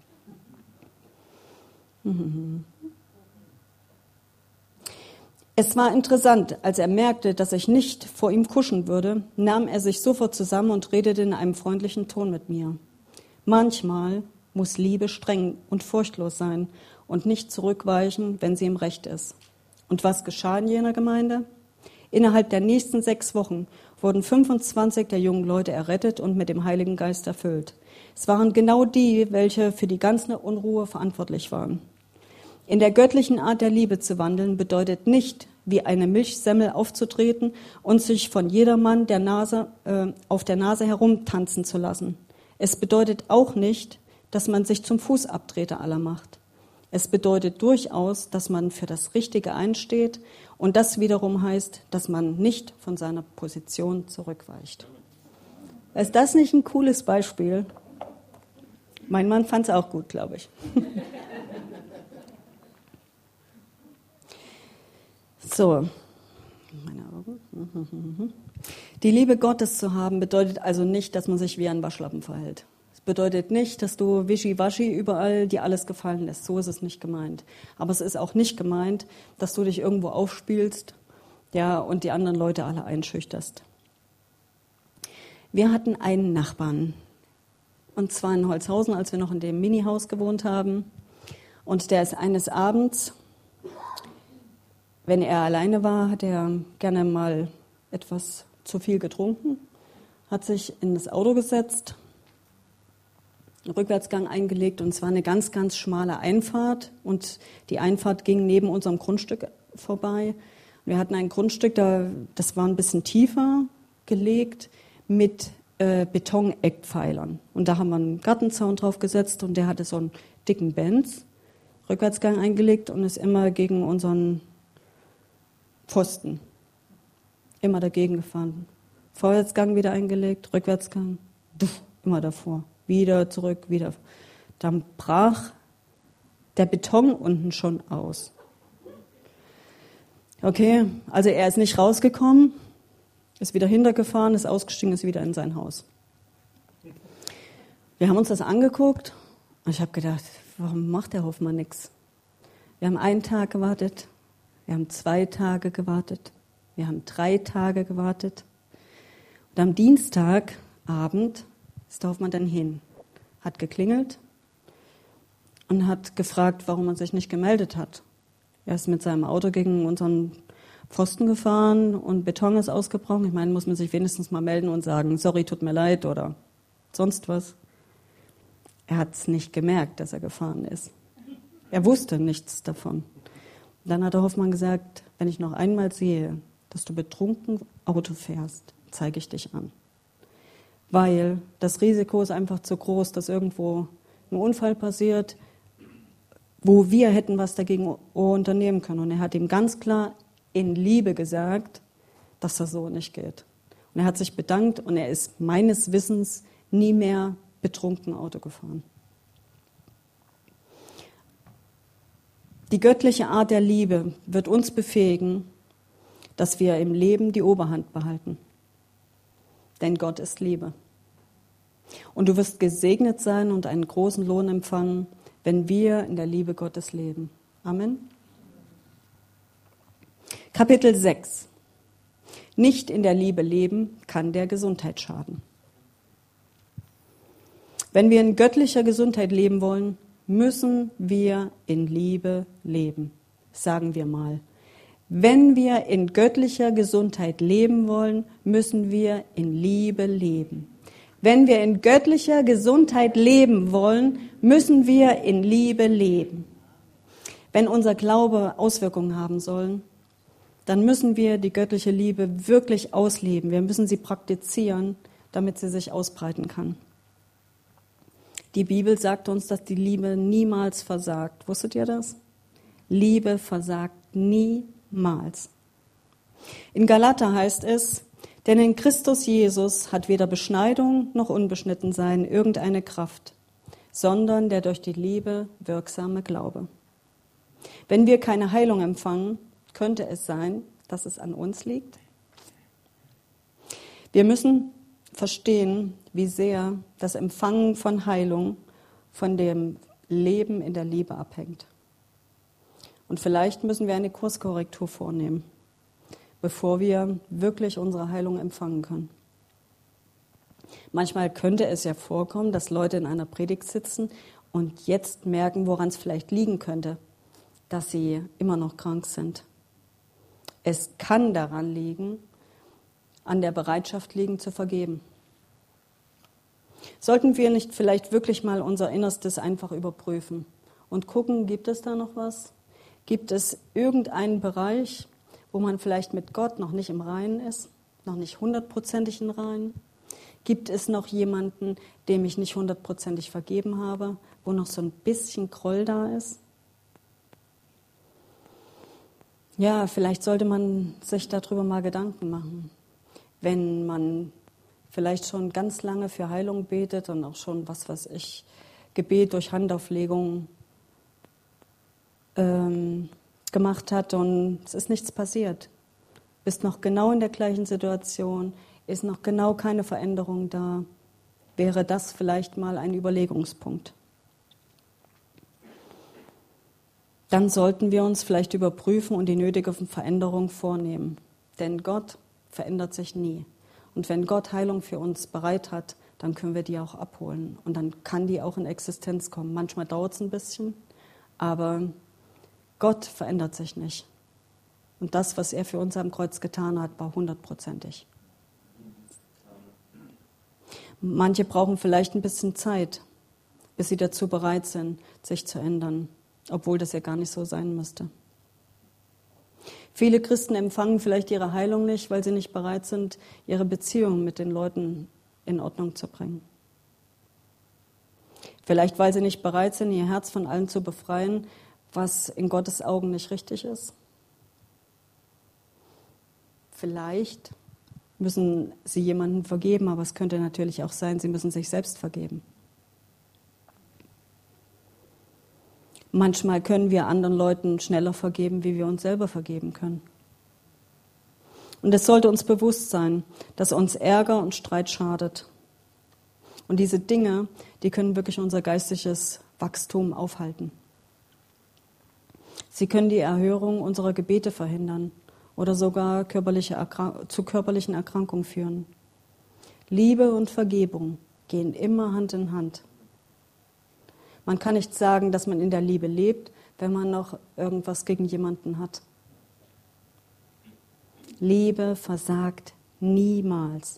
Es war interessant, als er merkte, dass ich nicht vor ihm kuschen würde, nahm er sich sofort zusammen und redete in einem freundlichen Ton mit mir. Manchmal muss Liebe streng und furchtlos sein und nicht zurückweichen, wenn sie im Recht ist. Und was geschah in jener Gemeinde? Innerhalb der nächsten 6 Wochen wurden 25 der jungen Leute errettet und mit dem Heiligen Geist erfüllt. Es waren genau die, welche für die ganze Unruhe verantwortlich waren. In der göttlichen Art der Liebe zu wandeln, bedeutet nicht, wie eine Milchsemmel aufzutreten und sich von jedermann auf der Nase herumtanzen zu lassen. Es bedeutet auch nicht, dass man sich zum Fußabtreter aller macht. Es bedeutet durchaus, dass man für das Richtige einsteht, und das wiederum heißt, dass man nicht von seiner Position zurückweicht. Ist das nicht ein cooles Beispiel? Mein Mann fand es auch gut, glaube ich. So, meine Augen. Die Liebe Gottes zu haben bedeutet also nicht, dass man sich wie ein Waschlappen verhält. Es bedeutet nicht, dass du wischiwaschi überall dir alles gefallen lässt. So ist es nicht gemeint. Aber es ist auch nicht gemeint, dass du dich irgendwo aufspielst, ja, und die anderen Leute alle einschüchterst. Wir hatten einen Nachbarn, und zwar in Holzhausen, als wir noch in dem Minihaus gewohnt haben. Und der ist eines Abends, wenn er alleine war, hat er gerne mal etwas zu viel getrunken, hat sich in das Auto gesetzt, einen Rückwärtsgang eingelegt, und es war eine ganz, ganz schmale Einfahrt, und die Einfahrt ging neben unserem Grundstück vorbei. Wir hatten ein Grundstück, das war ein bisschen tiefer gelegt mit Betoneckpfeilern, und da haben wir einen Gartenzaun drauf gesetzt, und der hatte so einen dicken Benz, Rückwärtsgang eingelegt, und ist immer gegen unseren Pfosten immer dagegen gefahren. Vorwärtsgang wieder eingelegt, Rückwärtsgang, immer davor. Wieder zurück, wieder. Dann brach der Beton unten schon aus. Okay, also er ist nicht rausgekommen, ist wieder hintergefahren, ist ausgestiegen, ist wieder in sein Haus. Wir haben uns das angeguckt und ich habe gedacht, warum macht der Hoffmann nichts? Wir haben 1 Tag gewartet, wir haben 2 Tage gewartet, wir haben 3 Tage gewartet. Und am Dienstagabend ist der Hoffmann dann hin, hat geklingelt und hat gefragt, warum er sich nicht gemeldet hat. Er ist mit seinem Auto gegen unseren Pfosten gefahren und Beton ist ausgebrochen. Ich meine, muss man sich wenigstens mal melden und sagen, sorry, tut mir leid oder sonst was. Er hat es nicht gemerkt, dass er gefahren ist. Er wusste nichts davon. Dann hat der Hoffmann gesagt, wenn ich noch einmal sehe, dass du betrunken Auto fährst, zeige ich dich an. Weil das Risiko ist einfach zu groß, dass irgendwo ein Unfall passiert, wo wir hätten was dagegen unternehmen können. Und er hat ihm ganz klar in Liebe gesagt, dass das so nicht geht. Und er hat sich bedankt und er ist meines Wissens nie mehr betrunken Auto gefahren. Die göttliche Art der Liebe wird uns befähigen, dass wir im Leben die Oberhand behalten. Denn Gott ist Liebe. Und du wirst gesegnet sein und einen großen Lohn empfangen, wenn wir in der Liebe Gottes leben. Amen. Kapitel 6. Nicht in der Liebe leben kann der Gesundheit schaden. Wenn wir in göttlicher Gesundheit leben wollen, müssen wir in Liebe leben. Sagen wir mal. Wenn wir in göttlicher Gesundheit leben wollen, müssen wir in Liebe leben. Wenn wir in göttlicher Gesundheit leben wollen, müssen wir in Liebe leben. Wenn unser Glaube Auswirkungen haben soll, dann müssen wir die göttliche Liebe wirklich ausleben. Wir müssen sie praktizieren, damit sie sich ausbreiten kann. Die Bibel sagt uns, dass die Liebe niemals versagt. Wusstet ihr das? Liebe versagt niemals. In Galater heißt es, denn in Christus Jesus hat weder Beschneidung noch Unbeschnittensein irgendeine Kraft, sondern der durch die Liebe wirksame Glaube. Wenn wir keine Heilung empfangen, könnte es sein, dass es an uns liegt. Wir müssen verstehen, wie sehr das Empfangen von Heilung von dem Leben in der Liebe abhängt. Und vielleicht müssen wir eine Kurskorrektur vornehmen, bevor wir wirklich unsere Heilung empfangen können. Manchmal könnte es ja vorkommen, dass Leute in einer Predigt sitzen und jetzt merken, woran es vielleicht liegen könnte, dass sie immer noch krank sind. Es kann daran liegen, an der Bereitschaft liegen, zu vergeben. Sollten wir nicht vielleicht wirklich mal unser Innerstes einfach überprüfen und gucken, gibt es da noch was? Gibt es irgendeinen Bereich, wo man vielleicht mit Gott noch nicht im Reinen ist, noch nicht 100%ig im Reinen? Gibt es noch jemanden, dem ich nicht 100%ig vergeben habe, wo noch so ein bisschen Groll da ist? Ja, vielleicht sollte man sich darüber mal Gedanken machen. Wenn man vielleicht schon ganz lange für Heilung betet und auch schon, Gebet durch Handauflegung gemacht hat und es ist nichts passiert. Bist noch genau in der gleichen Situation, ist noch genau keine Veränderung da, wäre das vielleicht mal ein Überlegungspunkt. Dann sollten wir uns vielleicht überprüfen und die nötige Veränderung vornehmen. Denn Gott verändert sich nie. Und wenn Gott Heilung für uns bereit hat, dann können wir die auch abholen. Und dann kann die auch in Existenz kommen. Manchmal dauert es ein bisschen, aber Gott verändert sich nicht. Und das, was er für uns am Kreuz getan hat, war 100%ig. Manche brauchen vielleicht ein bisschen Zeit, bis sie dazu bereit sind, sich zu ändern, obwohl das ja gar nicht so sein müsste. Viele Christen empfangen vielleicht ihre Heilung nicht, weil sie nicht bereit sind, ihre Beziehung mit den Leuten in Ordnung zu bringen. Vielleicht, weil sie nicht bereit sind, ihr Herz von allem zu befreien, was in Gottes Augen nicht richtig ist. Vielleicht müssen sie jemandem vergeben, aber es könnte natürlich auch sein, sie müssen sich selbst vergeben. Manchmal können wir anderen Leuten schneller vergeben, wie wir uns selber vergeben können. Und es sollte uns bewusst sein, dass uns Ärger und Streit schadet. Und diese Dinge, die können wirklich unser geistiges Wachstum aufhalten. Sie können die Erhörung unserer Gebete verhindern oder sogar zu körperlichen Erkrankungen führen. Liebe und Vergebung gehen immer Hand in Hand. Man kann nicht sagen, dass man in der Liebe lebt, wenn man noch irgendwas gegen jemanden hat. Liebe versagt niemals.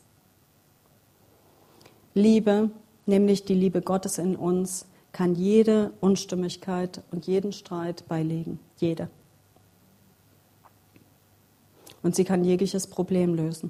Liebe, nämlich die Liebe Gottes in uns, kann jede Unstimmigkeit und jeden Streit beilegen. Jede. Und sie kann jegliches Problem lösen.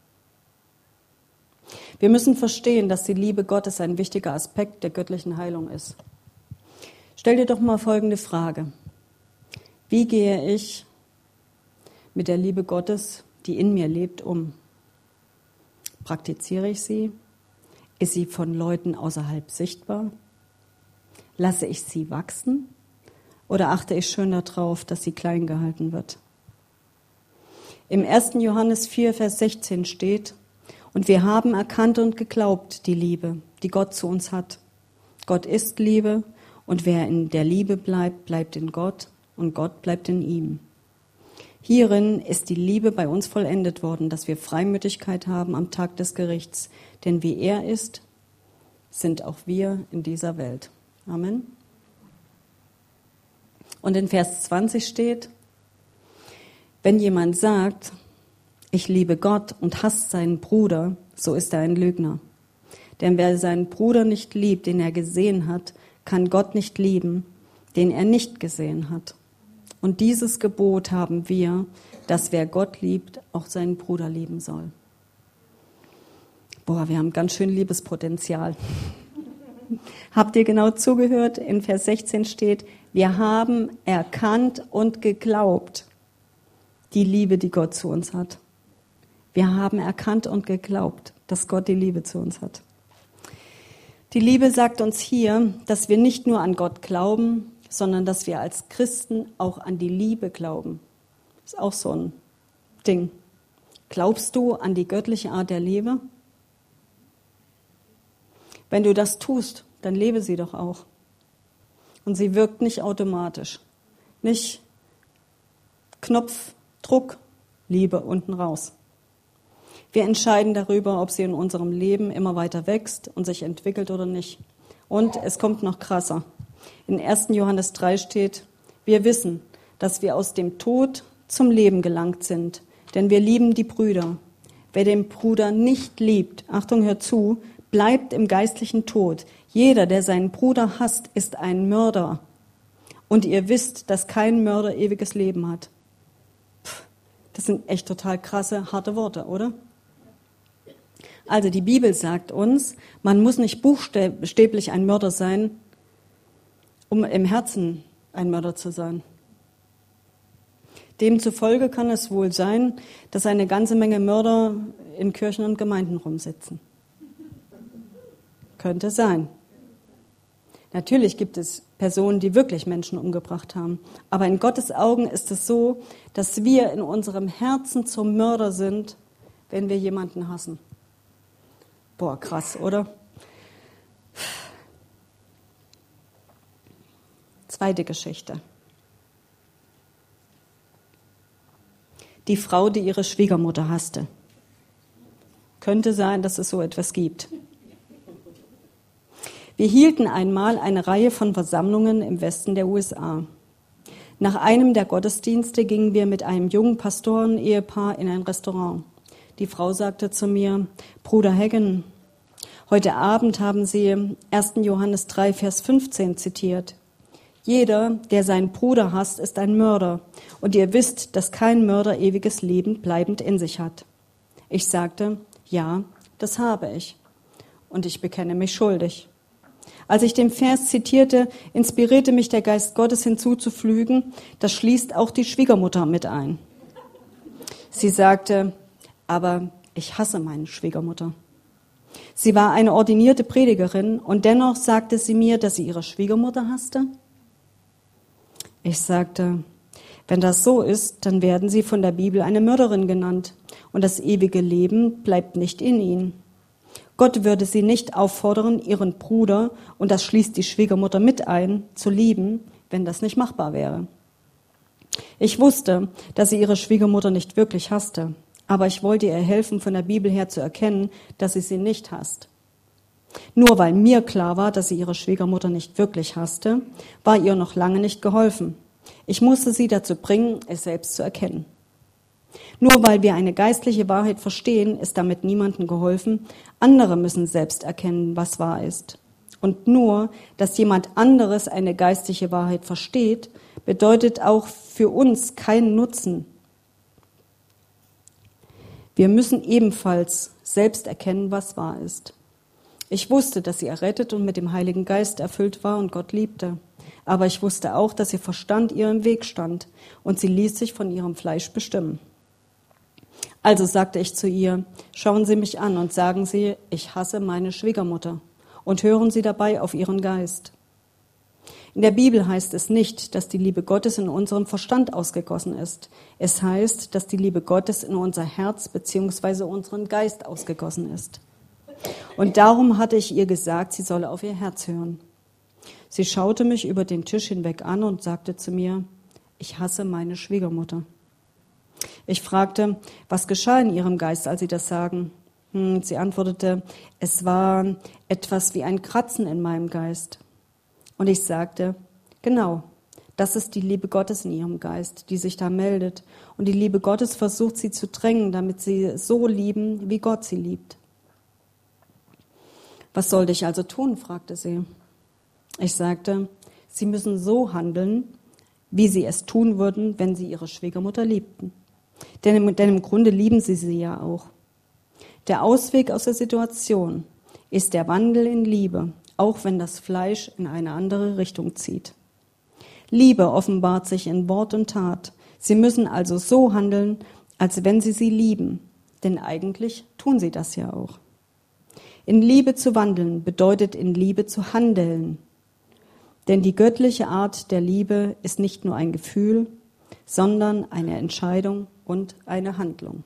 Wir müssen verstehen, dass die Liebe Gottes ein wichtiger Aspekt der göttlichen Heilung ist. Stell dir doch mal folgende Frage. Wie gehe ich mit der Liebe Gottes, die in mir lebt, um? Praktiziere ich sie? Ist sie von Leuten außerhalb sichtbar? Lasse ich sie wachsen? Oder achte ich schön darauf, dass sie klein gehalten wird? Im 1. Johannes 4, Vers 16 steht, und wir haben erkannt und geglaubt die Liebe, die Gott zu uns hat. Gott ist Liebe. Und wer in der Liebe bleibt, bleibt in Gott und Gott bleibt in ihm. Hierin ist die Liebe bei uns vollendet worden, dass wir Freimütigkeit haben am Tag des Gerichts. Denn wie er ist, sind auch wir in dieser Welt. Amen. Und in Vers 20 steht, wenn jemand sagt, ich liebe Gott und hasst seinen Bruder, so ist er ein Lügner. Denn wer seinen Bruder nicht liebt, den er gesehen hat, kann Gott nicht lieben, den er nicht gesehen hat. Und dieses Gebot haben wir, dass wer Gott liebt, auch seinen Bruder lieben soll. Boah, wir haben ganz schön Liebespotenzial. Habt ihr genau zugehört? In Vers 16 steht, wir haben erkannt und geglaubt die Liebe, die Gott zu uns hat. Wir haben erkannt und geglaubt, dass Gott die Liebe zu uns hat. Die Liebe sagt uns hier, dass wir nicht nur an Gott glauben, sondern dass wir als Christen auch an die Liebe glauben. Das ist auch so ein Ding. Glaubst du an die göttliche Art der Liebe? Wenn du das tust, dann lebe sie doch auch. Und sie wirkt nicht automatisch. Nicht Knopfdruck, Liebe unten raus. Wir entscheiden darüber, ob sie in unserem Leben immer weiter wächst und sich entwickelt oder nicht. Und es kommt noch krasser. In 1. Johannes 3 steht, wir wissen, dass wir aus dem Tod zum Leben gelangt sind, denn wir lieben die Brüder. Wer den Bruder nicht liebt, Achtung, hört zu, bleibt im geistlichen Tod. Jeder, der seinen Bruder hasst, ist ein Mörder. Und ihr wisst, dass kein Mörder ewiges Leben hat. Das sind echt total krasse, harte Worte, oder? Also die Bibel sagt uns, man muss nicht buchstäblich ein Mörder sein, um im Herzen ein Mörder zu sein. Demzufolge kann es wohl sein, dass eine ganze Menge Mörder in Kirchen und Gemeinden rumsitzen. Könnte sein. Natürlich gibt es Personen, die wirklich Menschen umgebracht haben. Aber in Gottes Augen ist es so, dass wir in unserem Herzen zum Mörder sind, wenn wir jemanden hassen. Boah, krass, oder? Zweite Geschichte. Die Frau, die ihre Schwiegermutter hasste. Könnte sein, dass es so etwas gibt. Wir hielten einmal eine Reihe von Versammlungen im Westen der USA. Nach einem der Gottesdienste gingen wir mit einem jungen Pastoren-Ehepaar in ein Restaurant. Die Frau sagte zu mir, Bruder Hagen, heute Abend haben Sie 1. Johannes 3, Vers 15 zitiert. Jeder, der seinen Bruder hasst, ist ein Mörder. Und ihr wisst, dass kein Mörder ewiges Leben bleibend in sich hat. Ich sagte, ja, das habe ich. Und ich bekenne mich schuldig. Als ich den Vers zitierte, inspirierte mich der Geist Gottes hinzuzufügen, das schließt auch die Schwiegermutter mit ein. Sie sagte, aber ich hasse meine Schwiegermutter. Sie war eine ordinierte Predigerin und dennoch sagte sie mir, dass sie ihre Schwiegermutter hasste. Ich sagte, wenn das so ist, dann werden sie von der Bibel eine Mörderin genannt und das ewige Leben bleibt nicht in ihnen. Gott würde sie nicht auffordern, ihren Bruder, und das schließt die Schwiegermutter mit ein, zu lieben, wenn das nicht machbar wäre. Ich wusste, dass sie ihre Schwiegermutter nicht wirklich hasste, aber ich wollte ihr helfen, von der Bibel her zu erkennen, dass sie nicht hasst. Nur weil mir klar war, dass sie ihre Schwiegermutter nicht wirklich hasste, war ihr noch lange nicht geholfen. Ich musste sie dazu bringen, es selbst zu erkennen. Nur weil wir eine geistliche Wahrheit verstehen, ist damit niemandem geholfen. Andere müssen selbst erkennen, was wahr ist. Und nur, dass jemand anderes eine geistliche Wahrheit versteht, bedeutet auch für uns keinen Nutzen. Wir müssen ebenfalls selbst erkennen, was wahr ist. Ich wusste, dass sie errettet und mit dem Heiligen Geist erfüllt war und Gott liebte. Aber ich wusste auch, dass ihr Verstand ihr im Weg stand und sie ließ sich von ihrem Fleisch bestimmen. Also sagte ich zu ihr, schauen Sie mich an und sagen Sie, ich hasse meine Schwiegermutter und hören Sie dabei auf Ihren Geist. In der Bibel heißt es nicht, dass die Liebe Gottes in unserem Verstand ausgegossen ist. Es heißt, dass die Liebe Gottes in unser Herz bzw. unseren Geist ausgegossen ist. Und darum hatte ich ihr gesagt, sie solle auf ihr Herz hören. Sie schaute mich über den Tisch hinweg an und sagte zu mir, ich hasse meine Schwiegermutter. Ich fragte, was geschah in ihrem Geist, als Sie das sagen? Sie antwortete, es war etwas wie ein Kratzen in meinem Geist. Und ich sagte, genau, das ist die Liebe Gottes in ihrem Geist, die sich da meldet. Und die Liebe Gottes versucht sie zu drängen, damit sie so lieben, wie Gott sie liebt. Was sollte ich also tun, fragte sie. Ich sagte, Sie müssen so handeln, wie Sie es tun würden, wenn Sie Ihre Schwiegermutter liebten. Denn im Grunde lieben Sie sie ja auch. Der Ausweg aus der Situation ist der Wandel in Liebe, auch wenn das Fleisch in eine andere Richtung zieht. Liebe offenbart sich in Wort und Tat. Sie müssen also so handeln, als wenn sie lieben, denn eigentlich tun sie das ja auch. In Liebe zu wandeln bedeutet in Liebe zu handeln. Denn die göttliche Art der Liebe ist nicht nur ein Gefühl, sondern eine Entscheidung und eine Handlung.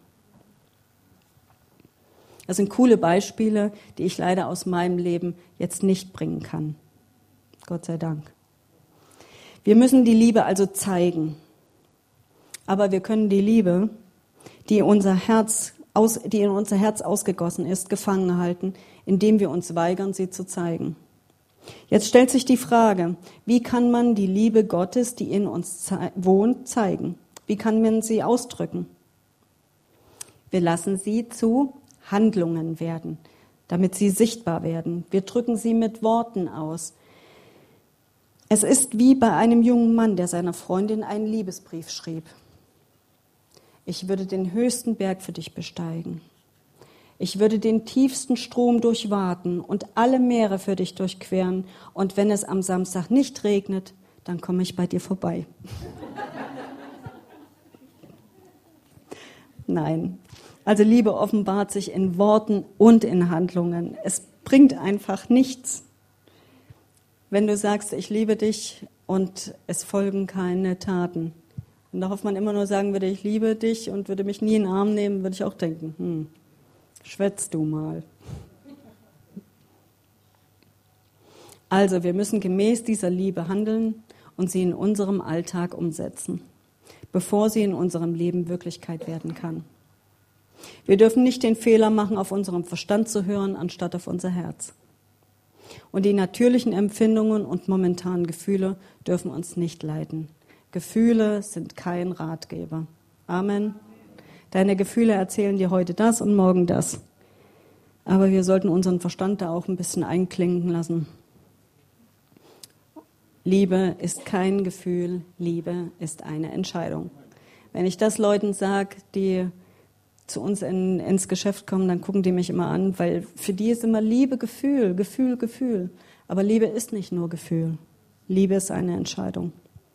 Das sind coole Beispiele, die ich leider aus meinem Leben jetzt nicht bringen kann. Gott sei Dank. Wir müssen die Liebe also zeigen. Aber wir können die Liebe, die in unser Herz ausgegossen ist, gefangen halten, indem wir uns weigern, sie zu zeigen. Jetzt stellt sich die Frage, wie kann man die Liebe Gottes, die in uns wohnt, zeigen? Wie kann man sie ausdrücken? Wir lassen sie zu Handlungen werden, damit sie sichtbar werden. Wir drücken sie mit Worten aus. Es ist wie bei einem jungen Mann, der seiner Freundin einen Liebesbrief schrieb. Ich würde den höchsten Berg für dich besteigen. Ich würde den tiefsten Strom durchwaten und alle Meere für dich durchqueren. Und wenn es am Samstag nicht regnet, dann komme ich bei dir vorbei. Nein, also Liebe offenbart sich in Worten und in Handlungen. Es bringt einfach nichts, wenn du sagst, ich liebe dich und es folgen keine Taten. Und darauf man immer nur sagen würde, ich liebe dich und würde mich nie in den Arm nehmen, würde ich auch denken, schwätz du mal. Also wir müssen gemäß dieser Liebe handeln und sie in unserem Alltag umsetzen, bevor sie in unserem Leben Wirklichkeit werden kann. Wir dürfen nicht den Fehler machen, auf unserem Verstand zu hören, anstatt auf unser Herz. Und die natürlichen Empfindungen und momentanen Gefühle dürfen uns nicht leiten. Gefühle sind kein Ratgeber. Amen. Deine Gefühle erzählen dir heute das und morgen das. Aber wir sollten unseren Verstand da auch ein bisschen einklinken lassen. Liebe ist kein Gefühl, Liebe ist eine Entscheidung. Wenn ich das Leuten sage, die zu uns ins Geschäft kommen, dann gucken die mich immer an, weil für die ist immer Liebe Gefühl, Gefühl, Gefühl. Aber Liebe ist nicht nur Gefühl. Liebe ist eine Entscheidung.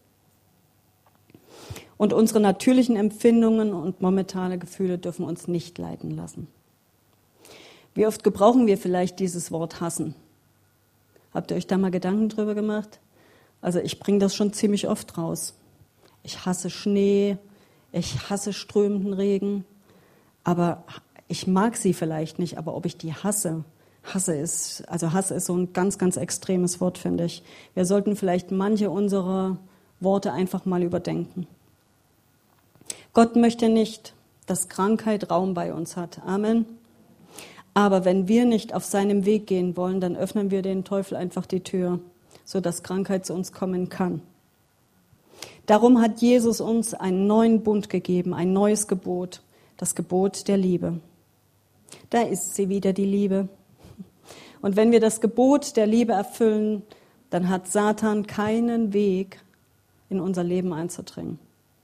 Und unsere natürlichen Empfindungen und momentane Gefühle dürfen uns nicht leiten lassen. Wie oft gebrauchen wir vielleicht dieses Wort hassen? Habt ihr euch da mal Gedanken drüber gemacht? Also ich bringe das schon ziemlich oft raus. Ich hasse Schnee, ich hasse strömenden Regen, aber ich mag sie vielleicht nicht, aber ob ich die hasse ist so ein ganz, ganz extremes Wort, finde ich. Wir sollten vielleicht manche unserer Worte einfach mal überdenken. Gott möchte nicht, dass Krankheit Raum bei uns hat. Amen. Aber wenn wir nicht auf seinem Weg gehen wollen, dann öffnen wir den Teufel einfach die Tür, sodass Krankheit zu uns kommen kann. Darum hat Jesus uns einen neuen Bund gegeben, ein neues Gebot, das Gebot der Liebe. Da ist sie wieder, die Liebe. Und wenn wir das Gebot der Liebe erfüllen, dann hat Satan keinen Weg, in unser Leben einzudringen.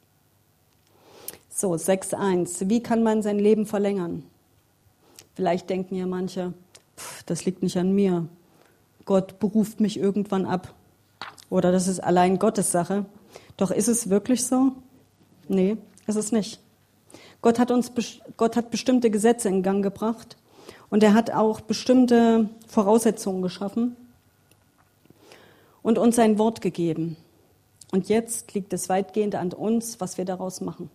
So, 6.1. Wie kann man sein Leben verlängern? Vielleicht denken ja manche, das liegt nicht an mir. Gott beruft mich irgendwann ab. Oder das ist allein Gottes Sache. Doch ist es wirklich so? Nee, ist es nicht. Gott hat bestimmte Gesetze in Gang gebracht und er hat auch bestimmte Voraussetzungen geschaffen und uns sein Wort gegeben. Und jetzt liegt es weitgehend an uns, was wir daraus machen.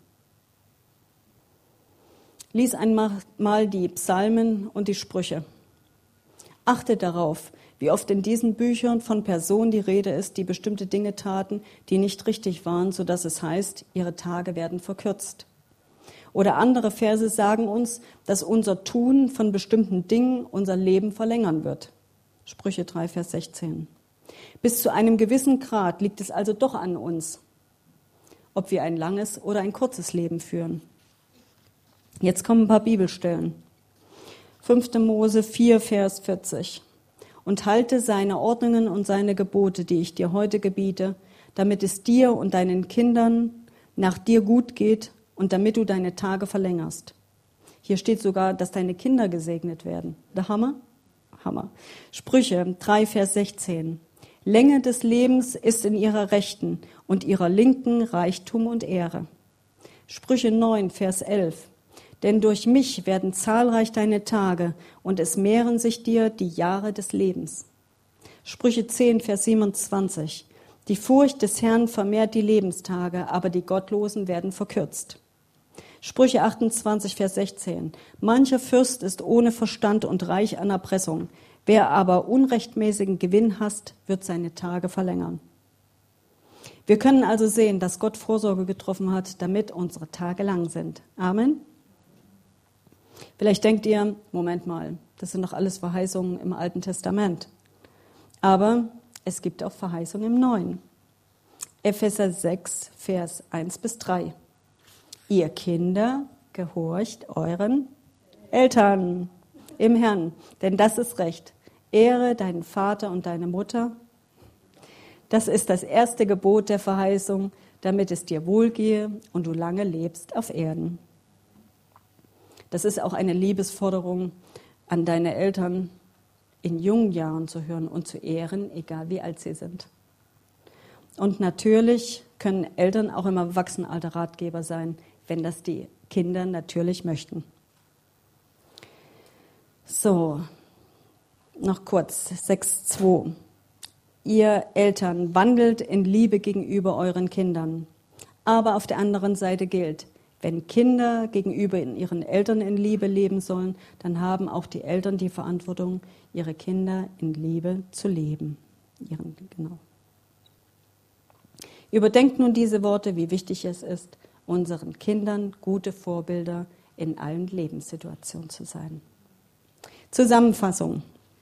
Lies einmal die Psalmen und die Sprüche. Achte darauf, wie oft in diesen Büchern von Personen die Rede ist, die bestimmte Dinge taten, die nicht richtig waren, sodass es heißt, ihre Tage werden verkürzt. Oder andere Verse sagen uns, dass unser Tun von bestimmten Dingen unser Leben verlängern wird. Sprüche 3, Vers 16. Bis zu einem gewissen Grad liegt es also doch an uns, ob wir ein langes oder ein kurzes Leben führen. Jetzt kommen ein paar Bibelstellen. 5. Mose 4, Vers 40. Und halte seine Ordnungen und seine Gebote, die ich dir heute gebiete, damit es dir und deinen Kindern nach dir gut geht und damit du deine Tage verlängerst. Hier steht sogar, dass deine Kinder gesegnet werden. Der Hammer? Hammer. Sprüche 3, Vers 16. Länge des Lebens ist in ihrer Rechten und ihrer Linken Reichtum und Ehre. Sprüche 9, Vers 11. Denn durch mich werden zahlreich deine Tage und es mehren sich dir die Jahre des Lebens. Sprüche 10, Vers 27. Die Furcht des Herrn vermehrt die Lebenstage, aber die Gottlosen werden verkürzt. Sprüche 28, Vers 16. Mancher Fürst ist ohne Verstand und reich an Erpressung. Wer aber unrechtmäßigen Gewinn hasst, wird seine Tage verlängern. Wir können also sehen, dass Gott Vorsorge getroffen hat, damit unsere Tage lang sind. Amen. Vielleicht denkt ihr, Moment mal, das sind doch alles Verheißungen im Alten Testament. Aber es gibt auch Verheißungen im Neuen. Epheser 6, Vers 1 bis 3. Ihr Kinder, gehorcht euren Eltern im Herrn, denn das ist Recht. Ehre deinen Vater und deine Mutter. Das ist das erste Gebot der Verheißung, damit es dir wohlgehe und du lange lebst auf Erden. Das ist auch eine Liebesforderung an deine Eltern, in jungen Jahren zu hören und zu ehren, egal wie alt sie sind. Und natürlich können Eltern auch im Erwachsenenalter Ratgeber sein, wenn das die Kinder natürlich möchten. So, noch kurz, 6,2. Ihr Eltern wandelt in Liebe gegenüber euren Kindern. Aber auf der anderen Seite gilt, wenn Kinder gegenüber ihren Eltern in Liebe leben sollen, dann haben auch die Eltern die Verantwortung, ihre Kinder in Liebe zu leben. Genau. Überdenkt nun diese Worte, wie wichtig es ist, unseren Kindern gute Vorbilder in allen Lebenssituationen zu sein. Zusammenfassung.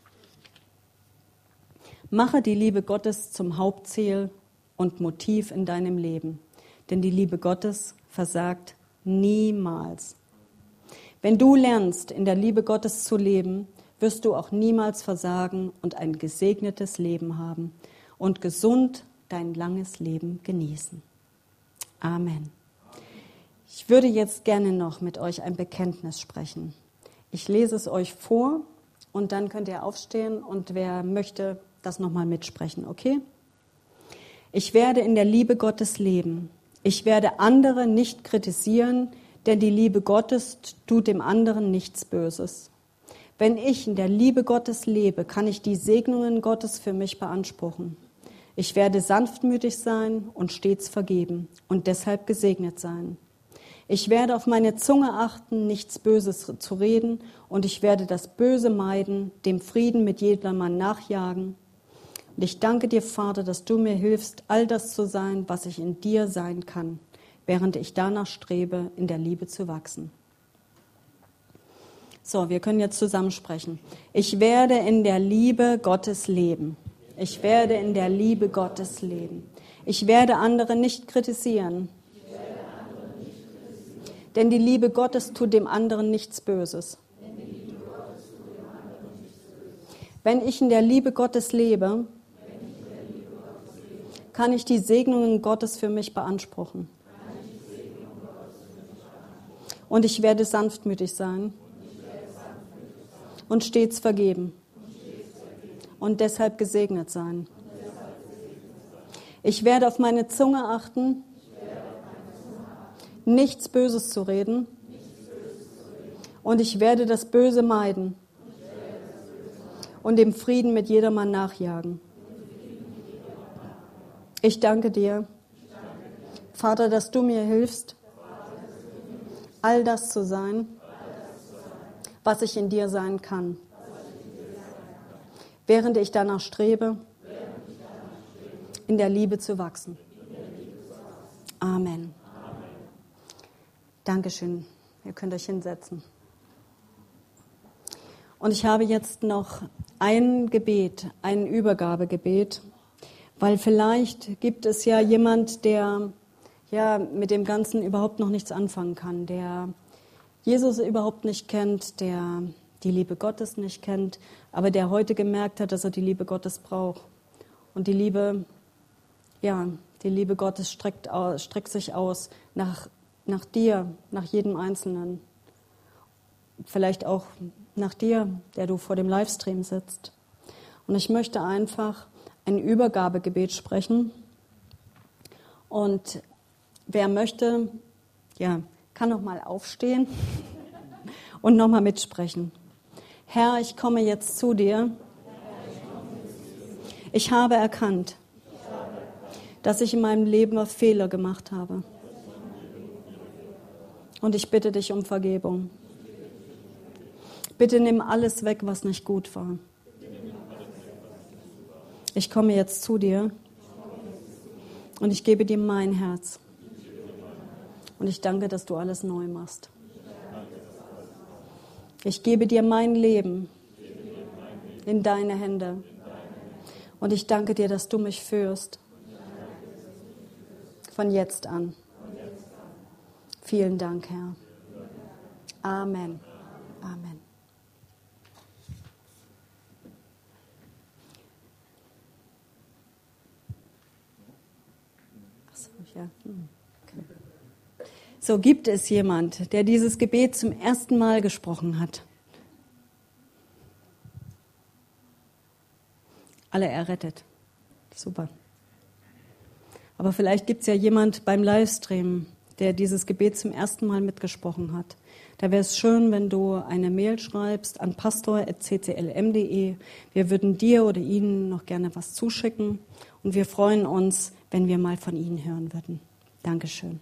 Mache die Liebe Gottes zum Hauptziel und Motiv in deinem Leben, denn die Liebe Gottes versagt niemals. Wenn du lernst, in der Liebe Gottes zu leben, wirst du auch niemals versagen und ein gesegnetes Leben haben und gesund dein langes Leben genießen. Amen. Ich würde jetzt gerne noch mit euch ein Bekenntnis sprechen. Ich lese es euch vor und dann könnt ihr aufstehen und wer möchte, das nochmal mitsprechen, okay? Ich werde in der Liebe Gottes leben. Ich werde andere nicht kritisieren, denn die Liebe Gottes tut dem anderen nichts Böses. Wenn ich in der Liebe Gottes lebe, kann ich die Segnungen Gottes für mich beanspruchen. Ich werde sanftmütig sein und stets vergeben und deshalb gesegnet sein. Ich werde auf meine Zunge achten, nichts Böses zu reden, und ich werde das Böse meiden, dem Frieden mit jedermann nachjagen. Und ich danke dir, Vater, dass du mir hilfst, all das zu sein, was ich in dir sein kann, während ich danach strebe, in der Liebe zu wachsen. So, wir können jetzt zusammen sprechen. Ich werde in der Liebe Gottes leben. Ich werde in der Liebe Gottes leben. Ich werde andere nicht kritisieren. Denn die Liebe Gottes tut dem anderen nichts Böses. Wenn ich in der Liebe Gottes lebe, kann ich die Segnungen Gottes für mich beanspruchen. Und ich werde sanftmütig sein und stets vergeben und deshalb gesegnet sein. Ich werde auf meine Zunge achten, nichts Böses zu reden, und ich werde das Böse meiden und dem Frieden mit jedermann nachjagen. Ich danke dir, Vater, dass du mir hilfst, all das zu sein, was ich in dir sein kann, während ich danach strebe, in der Liebe zu wachsen. Amen. Dankeschön. Ihr könnt euch hinsetzen. Und ich habe jetzt noch ein Gebet, ein Übergabegebet, weil vielleicht gibt es ja jemand, der mit dem Ganzen überhaupt noch nichts anfangen kann, der Jesus überhaupt nicht kennt, der die Liebe Gottes nicht kennt, aber der heute gemerkt hat, dass er die Liebe Gottes braucht. Und die Liebe Gottes streckt sich aus nach dir, nach jedem Einzelnen. vielleicht auch nach dir, der du vor dem Livestream sitzt. Und ich möchte einfach ein Übergabegebet sprechen. Und wer möchte, ja, kann noch mal aufstehen und noch mal mitsprechen. Herr, ich komme jetzt zu dir. Ich habe erkannt, dass ich in meinem Leben Fehler gemacht habe. Und ich bitte dich um Vergebung. Bitte nimm alles weg, was nicht gut war. Ich komme jetzt zu dir und ich gebe dir mein Herz. Und ich danke, dass du alles neu machst. Ich gebe dir mein Leben in deine Hände. Und ich danke dir, dass du mich führst. Von jetzt an. Vielen Dank, Herr. Amen. Amen. Achso, ja. Okay. So, gibt es jemand, der dieses Gebet zum ersten Mal gesprochen hat? Alle errettet. Super. Aber vielleicht gibt es ja jemand beim Livestream, der dieses Gebet zum ersten Mal mitgesprochen hat. Da wäre es schön, wenn du eine Mail schreibst an pastor@cclm.de. Wir würden dir oder Ihnen noch gerne was zuschicken. Und wir freuen uns, wenn wir mal von Ihnen hören würden. Dankeschön.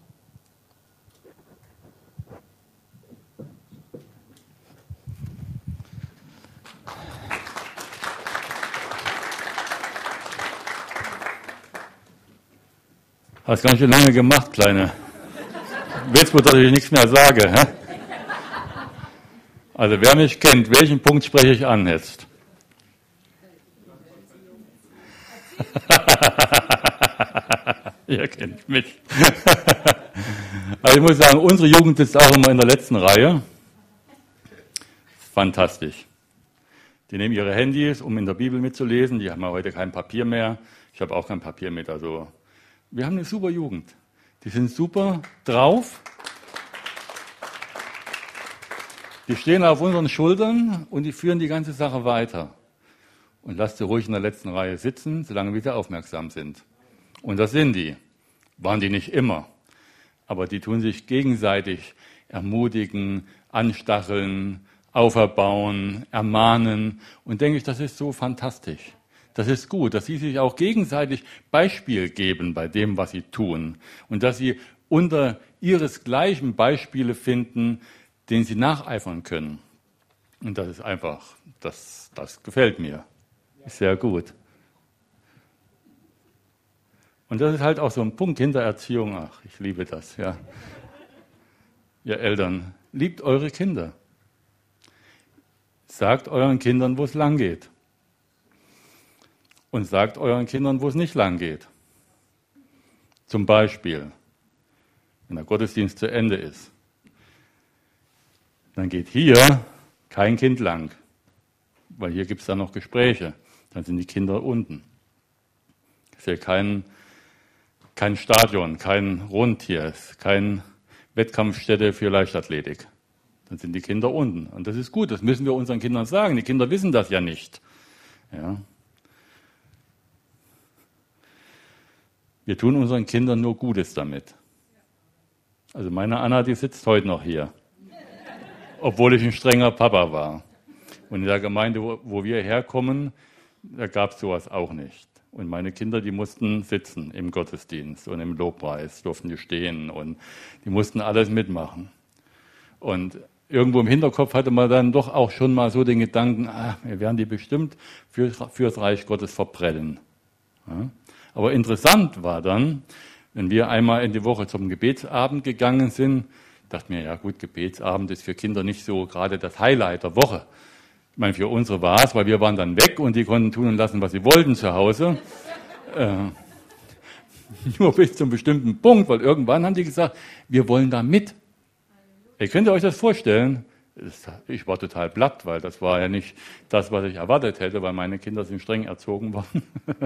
Hast ganz schön lange gemacht, Kleine. Willst du, dass ich nichts mehr sage? Hä? Also wer mich kennt, welchen Punkt spreche ich an jetzt? Ihr kennt mich. Also ich muss sagen, unsere Jugend sitzt auch immer in der letzten Reihe. Fantastisch. Die nehmen ihre Handys, um in der Bibel mitzulesen. Die haben ja heute kein Papier mehr. Ich habe auch kein Papier mit. Also wir haben eine super Jugend. Die sind super drauf. Die stehen auf unseren Schultern und die führen die ganze Sache weiter. Und lasst sie ruhig in der letzten Reihe sitzen, solange wir aufmerksam sind. Und das sind die. Waren die nicht immer. Aber die tun sich gegenseitig ermutigen, anstacheln, auferbauen, ermahnen. Und denke ich, das ist so fantastisch. Das ist gut, dass sie sich auch gegenseitig Beispiel geben bei dem, was sie tun. Und dass sie unter ihresgleichen Beispiele finden, denen sie nacheifern können. Und das ist einfach, das gefällt mir. Ist sehr gut. Und das ist halt auch so ein Punkt hinter Erziehung. Ach, ich liebe das, ja. Ihr Eltern, liebt eure Kinder. Sagt euren Kindern, wo es lang geht. Und sagt euren Kindern, wo es nicht lang geht. Zum Beispiel, wenn der Gottesdienst zu Ende ist, dann geht hier kein Kind lang, weil hier gibt es dann noch Gespräche. Dann sind die Kinder unten. Das ist ja kein Stadion, kein Rundtier, keine Wettkampfstätte für Leichtathletik. Dann sind die Kinder unten. Und das ist gut, das müssen wir unseren Kindern sagen. Die Kinder wissen das ja nicht. Ja. Wir tun unseren Kindern nur Gutes damit. Also meine Anna, die sitzt heute noch hier, obwohl ich ein strenger Papa war. Und in der Gemeinde, wo wir herkommen, da gab es sowas auch nicht. Und meine Kinder, die mussten sitzen im Gottesdienst und im Lobpreis, durften die stehen und die mussten alles mitmachen. Und irgendwo im Hinterkopf hatte man dann doch auch schon mal so den Gedanken, wir werden die bestimmt fürs Reich Gottes verprellen. Ja? Aber interessant war dann, wenn wir einmal in die Woche zum Gebetsabend gegangen sind, dachte mir, ja gut, Gebetsabend ist für Kinder nicht so gerade das Highlight der Woche. Ich meine, für unsere war es, weil wir waren dann weg und die konnten tun und lassen, was sie wollten zu Hause. Nur bis zum bestimmten Punkt, weil irgendwann haben die gesagt, wir wollen da mit. Ihr könnt euch das vorstellen? Ich war total platt, weil das war ja nicht das, was ich erwartet hätte, weil meine Kinder sind streng erzogen worden.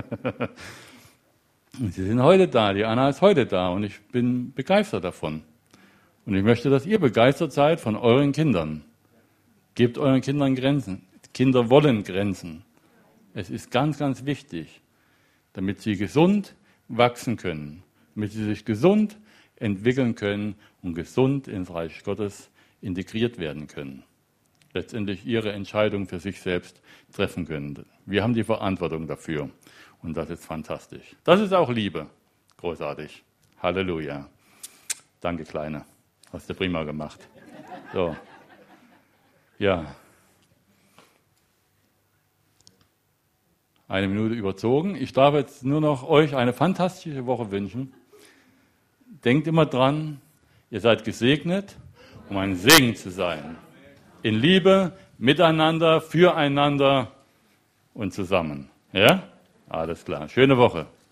Und sie sind heute da, die Anna ist heute da und ich bin begeistert davon. Und ich möchte, dass ihr begeistert seid von euren Kindern. Gebt euren Kindern Grenzen. Kinder wollen Grenzen. Es ist ganz, ganz wichtig, damit sie gesund wachsen können, damit sie sich gesund entwickeln können und gesund ins Reich Gottes integriert werden können. Letztendlich ihre Entscheidung für sich selbst treffen können. Wir haben die Verantwortung dafür und das ist fantastisch. Das ist auch Liebe. Großartig. Halleluja. Danke, Kleine. Hast du prima gemacht. So. Ja. 1 Minute überzogen. Ich darf jetzt nur noch euch eine fantastische Woche wünschen. Denkt immer dran, ihr seid gesegnet, um ein Segen zu sein. In Liebe, miteinander, füreinander und zusammen. Ja? Alles klar. Schöne Woche.